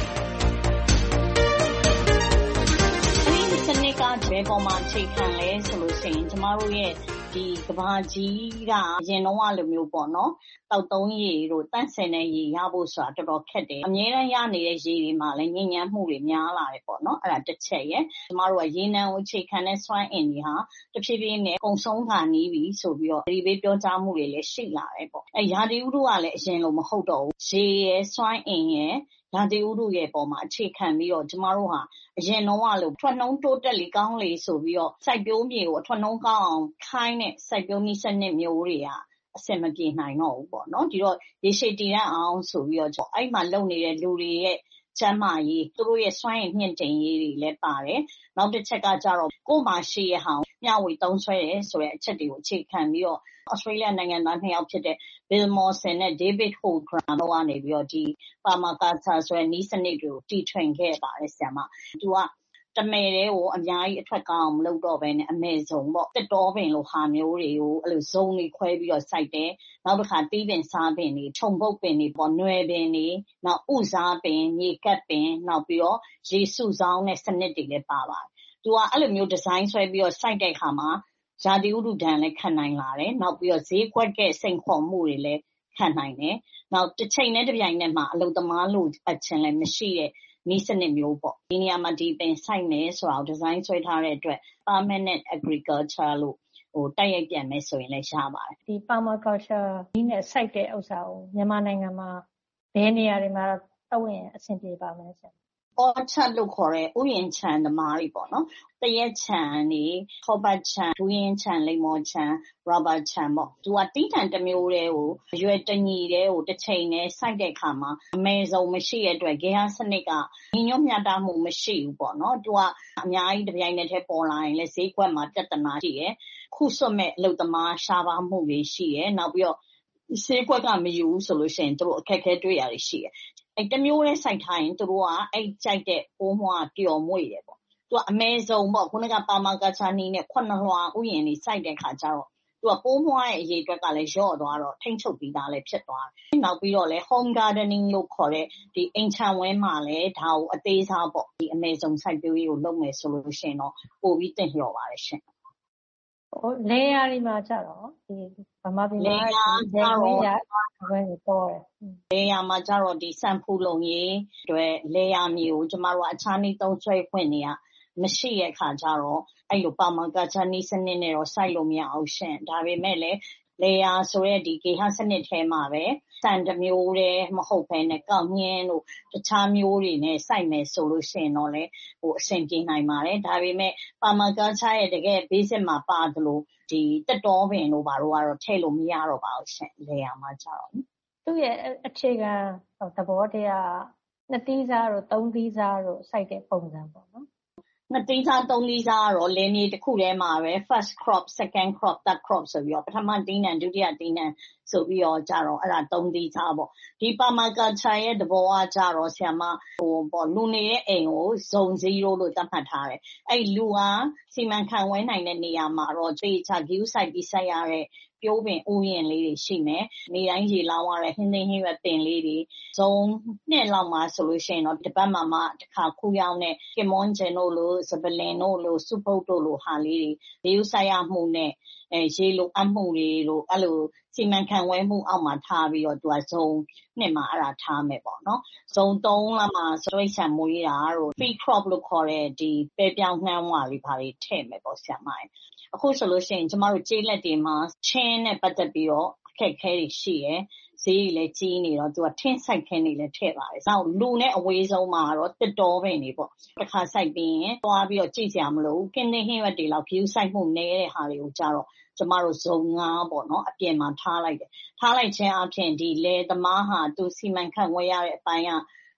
ဒီစနစ်ကဘယ်ပေါ်မှာအခြေခံလဲဆိုလို့ရှိရင်ကျမတို့ရဲ့ဒီကဘာကြီးကအရင်တော့လိုမျိုးပေါ့နော်တောက်သုံးရေတို့တန့်စင်တဲ့ရေရဖို့ဆိုတာတော်တော်ခက်တယ်အများအားရနေတဲ့ရေတွေမှာလည်းညဉ့်ညမ်းမှုတွေများလာတယ်ပေါ့နော်အဲ့ဒါတစ်ချက်ရဲ့ကျမတို့ကရေနံကိုအခြေခံတဲ့စွမ်းအင်တွေဟာတဖြည်းဖြည်းနဲ့ကုံဆုံးခါနီးပြီဆိုပြီးတော့ဒီဘေးပြောကြားမှုတွေလည်းရှိလာတယ်ပေါ့အဲရာသီဥတုကလည်းအရင်လိုမဟုတ်တော့ဘူးရေရဲ့စွမ်းအင်ရဲ့ရာသီဥတုရဲ့ပေါ်မှာအခြေခံပြီးတော့ကျမတို့ဟာအရင်တော့လို့ထွက်နှုံးတိုးတက်လေကောင်းလေဆိုပြီးတော့စိုက်ပျိုးမြေကိုအထွက်နှုံးကောင်းအောင်ခိုင်းတဲ့စိုက်ပျိုးနည်းစနစ်မျိုးတွေကအဆင်မပြေနိုင်တော့ဘူးပေါ့နော်ဒီတော့ရေရှည်တည်ရအောင်ဆိုပြီးတော့အဲ့မှာလုပ်နေတဲ့လူတွေရဲ့ကျန်းမာရေးသူတို့ရဲ့စွမ်းရည်မြင့်တင်ရေးတွေလည်းပါတယ်နောက်တစ်ချက်ကကြတော့ကိုယ်မှာရှိရအောင်မျှဝေသုံးဆွဲတယ်ဆိုတဲ့အချက်တွေကိုအခြေခံပြီးတော့Australia နိုင်ငံသားနှစ်ယောက်ဖြစ်တဲ့ Bill Mawson နဲ့ David Holgram တို့ကနေပြီးတော့ဒီ permaculture ဆိုတဲ့နည်းစနစ်တွေကိုတီထွင်ခဲ့ပါတယ်ဆရာမသူကတမယ်တွေကိုအများကြီးအထွက်ကောင်းအောင်မလုပ်တော့ဘဲနဲ့အမဲဆုံးပေါ့တက်တော်ပင်လိုဟာမျိုးတွေကိုအဲ့လိုဇုံတွေခွဲပြီးတော့စိုက်တယ်နောက်တစ်ခါတီးပင်စားပင်တွေခြုံပုတ်ပင်တွေပေါ့နွယ်ပင်တွေနောက်ဥစားပင်မြေကပ်ပင်နောက်ပြီးတော့ရေစုဆောင်းတဲ့စနစ်တွေလည်းပါပါတယ်သူကအဲ့လိုမျိုးဒီဇိုင်းဆွဲပြီးတော့စိုက်တဲ့အခါမှာရာသီဥတုဒဏ်လည်းခံနိုင်လာတယ်နောက်ပြီးတော့ဈေးကွက်ကစိန်ခေါ်မှုတွေလည်းခံနိုင်တယ်နောက်တစ်ချိန်နဲ့တစ်ပြိုင်နက်မှာအလုပ်သမားလို့အချင်းလည်းမရှိတဲ့နည်းစနစ်မျိုးပေါ့ဒီနေရာမှာဒီပင်စိုက်မယ်ဆိုတော့ဒီဇိုင်းဆွဲထားတဲ့အတွက် permanent agriculture လို့ဟိုတိုက်ရိုက်ပြန်မယ်ဆိုရင်လည်းရပါတယ်ဒီ permaculture ဒီနဲ့စိုက်တဲ့ဥစ္စာကိုမြန်မာနိုင်ငံမှာဘယ်နေရာတွေမှာတော့ဝင်အဆင်ပြေပါမလဲဆရာ orchard လို့ခေါ်တဲ့ဥယျာဉ်ခြံသမားတွေပေါ့နော်တရက်ခြံနေခေါပတ်ခြံဒူးရင်ခြံလိမ္မော်ခြံရောဘတ်ခြံပေါ့သူကတီးတန်တစ်မျိုးတည်းကိုရွယ်တညီတည်းကိုတစ်ချိန်နဲ့စိုက်တဲ့အခါမှာအမဲဆုံးမရှိတဲ့အတွက်ဂေဟစနစ်ကညီညွတ်မျှတမှုမရှိဘူးပေါ့နော်သူကအများကြီးတစ်ပြိုင်နက်တည်းပေါ်လာရင်လည်းဈေးကွက်မှာပြဿနာရှိရယ်ခုစွတ်မဲ့အလုပ်သမားရှားပါမှုတွေရှိရယ်နောက်ပြီးတော့ဈေးကွက်ကမယူဘူးဆိုလို့ရှိရင်တို့အခက်အခဲတွေ့ရတယ်ရှိရယ်အဲ့တမျိုးနဲ့စိုက်ထားရင်တို့ကအဲ့ကြိုက်တဲ့ပိုးမွှားပျော်မွေ့တယ်ပေါ့သူကအမဲဆုံးပေါ့ခုနကပါမာကချာနီနဲ့ခုနှစ်လွှာဥယျာဉ်တွေစိုက်တဲ့ခါကျတော့သူကပိုးမွှားရဲ့အရေးအတွက်ကလည်းလျော့သွားတော့ထိမ့်ချုပ်ပြီးသားလည်းဖြစ်သွားတယ်နောက်ပြီးတော့လည်း home gardening လို့ခေါ်တဲ့ဒီအိမ်ခြံဝင်းမှာလည်းဒါကိုအသေးစားပေါ့ဒီအမဲဆုံးစိုက်ပျိုးရေးကိုလုပ်မယ်ဆိုလို့ရှိရင်တော့ပိုပြီးသင့်လျော်ပါတယ်ရှင်ဟိုလေယာရီမှာကြတော့ဒီဗမာပြည်မှာရေရဝဲနေတော့လေယာမှာကြတော့ဒီစံဖူလုံရေးတွေလေယာမြေကိုကျမတို့အခြားနည်းသုံးဆွဲခွင့်နေရမရှိရဲ့အခါကျတော့အဲ့လိုပါမာကချာနီစနစ်နဲ့တော့စိုက်လို့မရအောင်ရှင်ဒါပေမဲ့လည်းလေယာဆိုတဲ့ဒီဂေဟစနစ်ထဲမှာပဲစံတစ်မျိုးတည်းမဟုတ်ဘဲနဲ့ကောက်ညင်းတို့တခြားမျိုးတွေနဲ့စိုက်မယ်ဆိုလို့ရှိရင်တော့လေဟိုအဆင်ပြေနိုင်ပါတယ်ဒါပေမဲ့ပါမာကချာရဲ့တကယ် basic မှာပါတယ်လို့ဒီတက်တော်ပင်တို့ဘာလို့ကတော့ထည့်လို့မရတော့ပါဘူးရှင်လေယာမှာကြတော့သူ့ရဲ့အခြေခံသဘောတရားနှစ်သီးစားတို့သုံးသီးစားတို့စိုက်တဲ့ပုံစံပေါ့နော်နှစ်သီးစားသုံးသီးစားကတော့လင်းနေတစ်ခုထဲမှာပဲ first crop second crop third crop ဆိုပြီးတော့ပထမတီးနှံဒုတိယတီးနှံဆိုပြီးတော့ကြတော့အဲ့ဒါသုံးသီးစားပေါ့ဒီပါမာကချာရဲ့သဘောကကြတော့ဆရာမဟိုပေါ့လူနေရဲ့အိမ်ကိုဇုံဇီရိုလို့သတ်မှတ်ထားတယ်အဲ့လူကစီမံခန့်ခွဲနိုင်တဲ့နေရာမှာတော့တေချာ view site ပြီးဆက်ရတဲ့ပြိုးပင်ဥယျာဉ်လေးတွေရှိမယ်။နေတိုင်းရေလောင်းရတဲ့ဟင်းသင်းဟင်းရွက်ပင်လေးတွေဇုံနှစ်လောက်မှဆိုလို့ရှိရင်တော့တစ်ပတ်မှမှတစ်ခါခူးရောက်တဲ့ကင်မွန်ဂျင်တို့လိုစပလင်တို့လိုစုပုတ်တို့လိုဟာလေးတွေရေဥဆိုင်ရမှုနဲ့အဲရေလိုအပ်မှုတွေလိုအဲ့လိုစီမံခန့်ခွဲမှုအောက်မှာထားပြီးတော့သူကဇုံနှစ်မှာအဲ့ဒါထားမယ်ပေါ့နော်။ဇုံသုံးလောက်မှာစရိတ်ဆန်မွေးတာတို့ free crop လို့ခေါ်တဲ့ဒီပဲပြောင်းနှမ်းဝါလေးပါလေးထည့်မယ်ပေါ့ဆရာမ။အခုဆိုလို့ရှိရင်ကျမတို့ကျေးလက်တွေမှာချင်းနဲ့ပတ်သက်ပြီးတော့အခက်အခဲတွေရှိရယ်ဈေးကြီးလည်းကြီးနေတော့သူကထင်းဆိုင်ခင်းတွေလည်းထည့်ပါတယ်။နောက်လူနဲ့အဝေးဆုံးမှာတော့တစ်တော်ပင်တွေပေါ့။တစ်ခါစိုက်ပြီးရင်သွားပြီးတော့ကြည့်စရာမလိုဘူး။ကင်းနေဟင်းရွက်တွေလောက် view စိုက်မှုနည်းတဲ့ဟာတွေကိုကြတော့ကျမတို့ဇုံငါးပေါ့နော်အပြင်မှာထားလိုက်တယ်။ထားလိုက်ခြင်းအပြင်ဒီလေသမားဟာသူစီမံခန့်ခွဲရတဲ့အပိုင်းက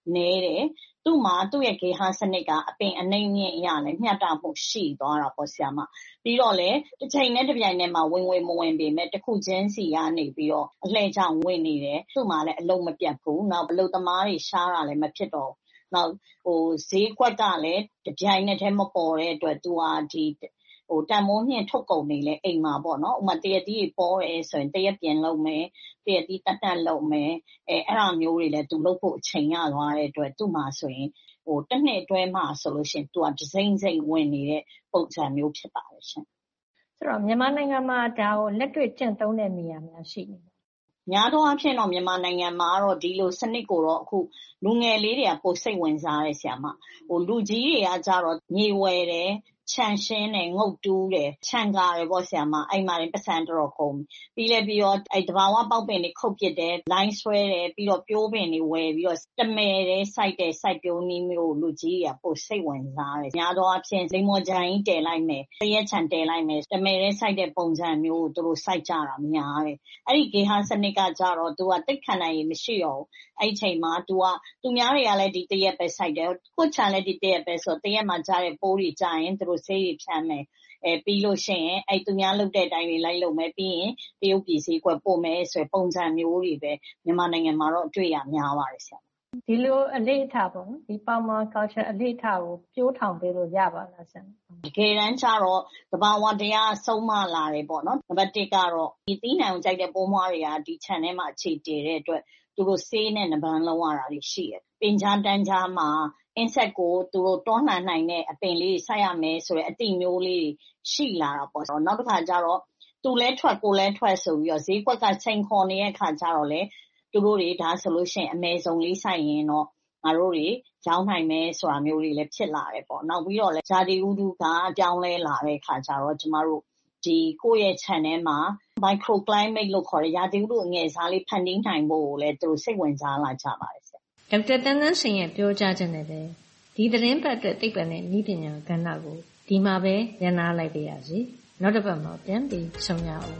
နဲတယ်သူ့မှာသူ့ရဲ့ဂေဟစနစ်ကအပင်အနှိမ့်မြင့်အရလည်းမျှတမှုရှိသွားတာပေါ့ဆရာမပြီးတော့လည်းတစ်ချိန်နဲ့တစ်ပြိုင်တည်းမှာဝင်ဝင်မဝင်ပေမဲ့တစ်ခုချင်းစီကနေပြီးတော့အလှည့်ချဝင်နေတယ်သူ့မှာလည်းအလုံးမပြတ်ဘူးနောက်ဘလို့သမားတွေရှားတာလည်းမဖြစ်တော့နောက်ဟိုဈေးကွက်ကလည်းတစ်ပြိုင်နဲ့တည်းမပေါ်တဲ့အတွက်သူဟာဒီဟိုတန်မိုးမြင့်ထုတ်ကုန်နေလဲအိမ်မှာပေါ့နော်ဥမာတရက်တီးပေါ်ရဲဆိုရင်တရက်ပြင်လုပ်မယ်တရက်တီးတက်တက်လုပ်မယ်အဲအဲ့ဒါမျိုးတွေလည်းသူလုပ်ဖို့အချိန်ရသွားတဲ့အတွက်သူ့မှာဆိုရင်ဟိုတစ်နှစ်အတွင်းမှာဆိုလို့ရှိရင်သူကဒီဇိမ့်စိမ့်ဝင်နေတဲ့ပုံစံမျိုးဖြစ်ပါတယ်ရှင်ဆိုတော့မြန်မာနိုင်ငံမှာဒါကိုလက်တွေ့ကျင့်သုံးတဲ့နေရာများရှိနေတယ်များသောအားဖြင့်တော့မြန်မာနိုင်ငံမှာတော့ဒီလိုစနစ်ကိုတော့အခုလူငယ်လေးတွေကပိုစိတ်ဝင်စားတယ်ဆရာမဟိုလူကြီးတွေကကြတော့ညီဝယ်တယ်ချန်ရှင်းတယ်ငုတ်တူးတယ်ချန်ကာတယ်ပေါ့ဆရာမအဲ့မှာရင်ပစံတော်ကုန်ပြီးလဲပြီးတော့အဲ့တဘာဝပေါက်ပင်တွေခုတ်ပစ်တယ်လိုင်းဆွဲတယ်ပြီးတော့ပြိုးပင်တွေဝယ်ပြီးတော့တမယ်တယ်စိုက်တယ်စိုက်ပြိုးနည်းမျိုးလူကြီးတွေကပိုစိတ်ဝင်စားတယ်များသောအားဖြင့်လိမ္မော်ကြိုင်တဲလိုက်မယ်တရက်ချန်တဲလိုက်မယ်တမယ်တယ်စိုက်တဲ့ပုံစံမျိုးကိုသူတို့စိုက်ကြတာများတယ်အဲ့ဒီဂေဟစနစ်ကကြတော့သူကတိတ်ခဏနိုင်မရှိတော့အဲ့ဒီချိန်မှာသူကသူများတွေကလည်းဒီတရက်ပဲစိုက်တယ်ကိုချန်လည်းဒီတရက်ပဲဆိုတရက်မှာကြားတဲ့ပိုးတွေကြာရင်သူတို့ဆေးတွေဖြန်းမယ်အဲပြီးလို့ရှိရင်အဲ့သူများလုပ်တဲ့အတိုင်းတွေလိုက်လုပ်မယ်ပြီးရင်တရုတ်ပြည်စည်းကွက်ပို့မယ်ဆိုရယ်ပုံစံမျိုးတွေပဲမြန်မာနိုင်ငံမှာတော့တွေ့ရများပါတယ်ဆရာဒီလိုအလေးအထားပေါ့နော်ဒီ Palmer culture အလေးအထားကိုပြိုးထောင်ပေးလို့ရပါလားဆရာတကယ်တမ်းကျတော့သဘာဝတရားဆုံးမလာတယ်ပေါ့နော်နံပါတ်တစ်ကတော့ဒီသီးနှံကိုကြိုက်တဲ့ပိုးမွှားတွေကဒီ channel မှာအခြေတည်တဲ့အတွက်သူတို့ဆေးနဲ့နဗန်းလုံးရတာတွေရှိတယ်ပင်ချားတန်းချားမှာinsect ကိုသူတို့တွန်းလှန်နိုင်တဲ့အပင်လေးစိုက်ရမယ်ဆိုတဲ့အတိမျိုးလေးရှိလာတာပေါ့ဆိုတော့နောက်တစ်ခါကျတော့သူလဲထွက်ကိုလဲထွက်ဆိုပြီးတော့ဈေးကွက်ကချိန်ခေါ်နေတဲ့အခါကျတော့လေသူတို့တွေဒါဆိုလို့ရှိရင်အမဲဆုံးလေးစိုက်ရင်တော့ငါတို့တွေရောင်းနိုင်မယ်ဆိုတာမျိုးလေးလည်းဖြစ်လာတယ်ပေါ့နောက်ပြီးတော့လဲဂျာဒီဥဒုကပြောင်းလဲလာတဲ့အခါကျတော့ကျမတို့ဒီကိုယ့်ရဲ့ channel မှာ microclimate လို့ခေါ်တဲ့ရာသီဥတုအငယ်စားလေးဖန်တီးနိုင်ဖို့ကိုလည်းသူတို့စိတ်ဝင်စားလာကြပါတယ်ဆရာဒေါက်တာတန်းတန်းရှင်ရဲ့ပြောကြားချက်နဲ့ပဲဒီသတင်းပတ်အတွက်သိပ္ပံနဲ့နည်းပညာကဏ္ဍကိုဒီမှာပဲရန်နာလိုက်ပါရစေနောက်တစ်ပတ်မှာပြန်ပြီးဆုံရအောင်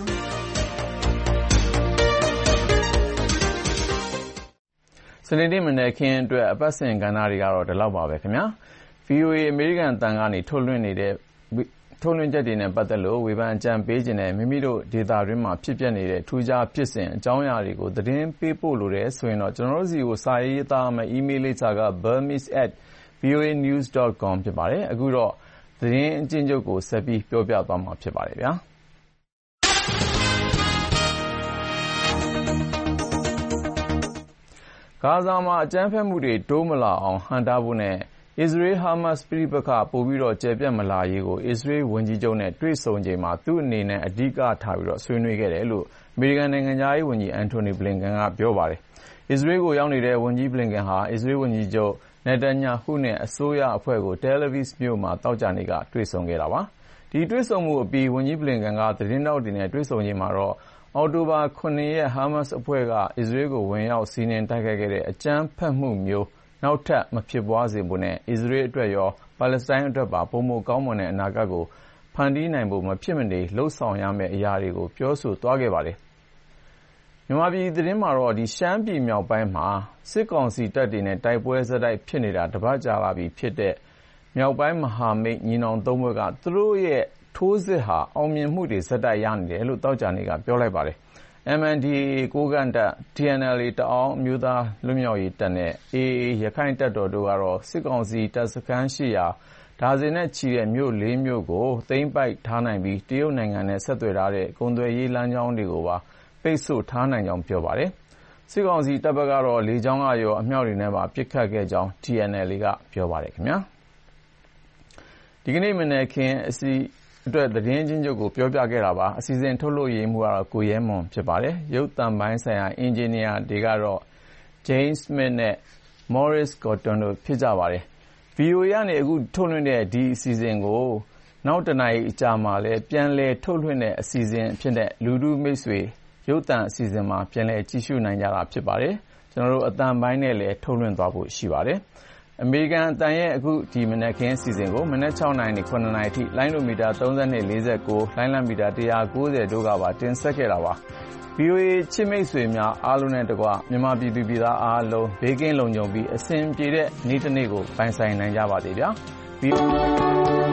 စနေနေ့မနေ့ခင်းအတွက်အပတ်စဉ်ကဏ္ဍတွေကတော့ဒီလောက်ပါပဲခင်ဗျာ ဗွီအိုအေ အမေရိကန်အသံကနေထုတ်လွှင့်နေတဲ့ထုတ်လွှင့်ချက်တွေနဲ့ပတ်သက်လို့ဝေဖန်အကြံပေးခြင်းနဲ့မိမိတို့ဒေတာတွင်းမှာဖြစ်ပျက်နေတဲ့ထူးခြားဖြစ်စဉ်အကြောင်းအရာတွေကိုသတင်းပေးပို့လိုတဲ့ဆိုရင်တော့ကျွန်တော်တို့စီကိုစာရေးသားမယ် email လိပ်စာက burmese at voa news dot com ဖြစ်ပါတယ်အခုတော့သတင်းအကျဉ်းချုပ်ကိုဆက်ပြီးပြောပြသွားမှာဖြစ်ပါတယ်ဗျာဂါဇာမှာအကြမ်းဖက်မှုတွေတိုးမလာအောင်ဟန့်တားဖို့နဲ့အစ္စရေး-ဟာမတ်စ်ပဋိပက္ခပိုပြီးကျယ်ပြန့်မလာရေးကိုအစ္စရေးဝန်ကြီးချုပ်နဲ့တွေ့ဆုံချိန်မှာသူ့အနေနဲ့အဓိကထားပြီးဆွေးနွေးခဲ့တယ်လို့အမေရိကန်နိုင်ငံခြားရေးဝန်ကြီးအန်တိုနီဘလင်ကန်ကပြောပါတယ်။အစ္စရေးကိုရောက်နေတဲ့ဝန်ကြီးဘလင်ကန်ဟာအစ္စရေးဝန်ကြီးချုပ်နေတန်ညာဟုနဲ့အစိုးရအဖွဲ့ကိုတယ်လီဗစ်မြို့မှာသောကြာနေ့ကတွေ့ဆုံခဲ့တာပါ။ဒီတွေ့ဆုံမှုအပြီးဝန်ကြီးဘလင်ကန်ကသတင်းထောက်တွေနဲ့တွေ့ဆုံချိန်မှာတော့အောက်တိုဘာခုနှစ်ရက်ဟာမတ်စ်အဖွဲ့ကအစ္စရေးကိုဝင်ရောက်စီးနင်းတိုက်ခိုက်ခဲ့တဲ့အကြမ်းဖက်မှုမျိုးနောက်ထပ်မဖြစ်ပွားစေဖို့နဲ့အစ္စရေးအတွက်ရောပါလက်စတိုင်းအတွက်ပါပိုမိုကောင်းမွန်တဲ့အနာဂတ်ကိုဖန်တီးနိုင်ဖို့မဖြစ်မနေလှုံ့ဆော်ရမယ့်အရာတွေကိုပြောဆိုသွားခဲ့ပါတယ်။မြန်မာပြည်သတင်းမှာတော့ရှမ်းပြည်မြောက်ပိုင်းမှာစစ်ကောင်စီတပ်တွေနဲ့တိုက်ပွဲဆက်တိုက်ဖြစ်နေတာတပတ်ကြာလာပြီဖြစ်တဲ့မြောက်ပိုင်းမဟာမိတ်ညီနောင်သုံးဘက်ကသူတို့ရဲ့ထိုးစစ်ဟာအောင်မြင်မှုတွေဆက်တိုက်ရနေတယ်လို့သောကြာနေ့ကပြောလိုက်ပါတယ်။ M N D A ကိုးကန့်တပ် T N L A တအောင်းအမျိုးသားလွတ်မြောက်ရေးတပ်နဲ့ A A ရခိုင့်တပ်တော်တို့ကတော့စစ်ကောင်စီတပ်စခန်းရှိရာဒါဇင်နဲ့ချီတဲ့မြို့လေးမြို့ကိုသိမ်းပိုက်ထားနိုင်ပြီးတရုတ်နိုင်ငံနဲ့ဆက်သွယ်ထားတဲ့ကုန်သွယ်ရေးလမ်းကြောင်းတွေကိုပါပိတ်ဆို့ထားနိုင်ကြောင်းပြောပါတယ်။စစ်ကောင်စီတပ်ဘက်ကတော့လေကြောင်းကရောအမြောက်တွေနဲ့ပါပစ်ခတ်ခဲ့ကြောင်း T N L A ကပြောပါတယ်ခင်ဗျာ။ဒီကနေ့မနက်ခင်းအစီအတွက်သတင်းချင်းချုပ်ကိုပြောပြခဲ့တာပါအစီအစဉ်ထုတ်လို့ရေးမှုကတော့ကိုရဲမွန်ဖြစ်ပါတယ်ရုပ်သံပိုင်းဆိုင်ရာအင်ဂျင်နီယာတွေကတော့ James Smith နဲ့ Morris Cotton တို့ဖြစ်ကြပါတယ် ဗီအိုအေ ကနေအခုထုတ်လွှင့်တဲ့ဒီအစီအစဉ်ကိုနောက်တနာရီအကြာမှာလည်းပြန်လည်ထုတ်လွှင့်တဲ့အစီအစဉ်ဖြစ်တဲ့လူထုမိတ်ဆွေရုပ်သံအစီအစဉ်မှာပြန်လည်ကြည့်ရှုနိုင်ကြတာဖြစ်ပါတယ်ကျွန်တော်တို့အသံပိုင်းနဲ့လည်းထုတ်လွှင့်သွားဖို့ရှိပါတယ်အမေရိကန်အသံရဲ့အခုဒီမနက်ခင်းစီစဉ်ကိုမနက်၆နာရီနဲ့၇နာရီထိလိုင်းဒိုမီတာ၃၂ ၄၉လိုင်းလံမီတာ၁၉၀တို့ကပါတင်ဆက်ခဲ့တာပါ။ ဗီအိုအေချစ်မိတ်ဆွေများအားလုံးနဲ့တကွမြန်မာပြည်သူပြည်သားအားလုံးဘေးကင်းလုံခြုံပြီးအဆင်ပြေတဲ့နေ့တစ်နေ့ကိုပိုင်ဆိုင်နိုင်ကြပါစေဗျာ။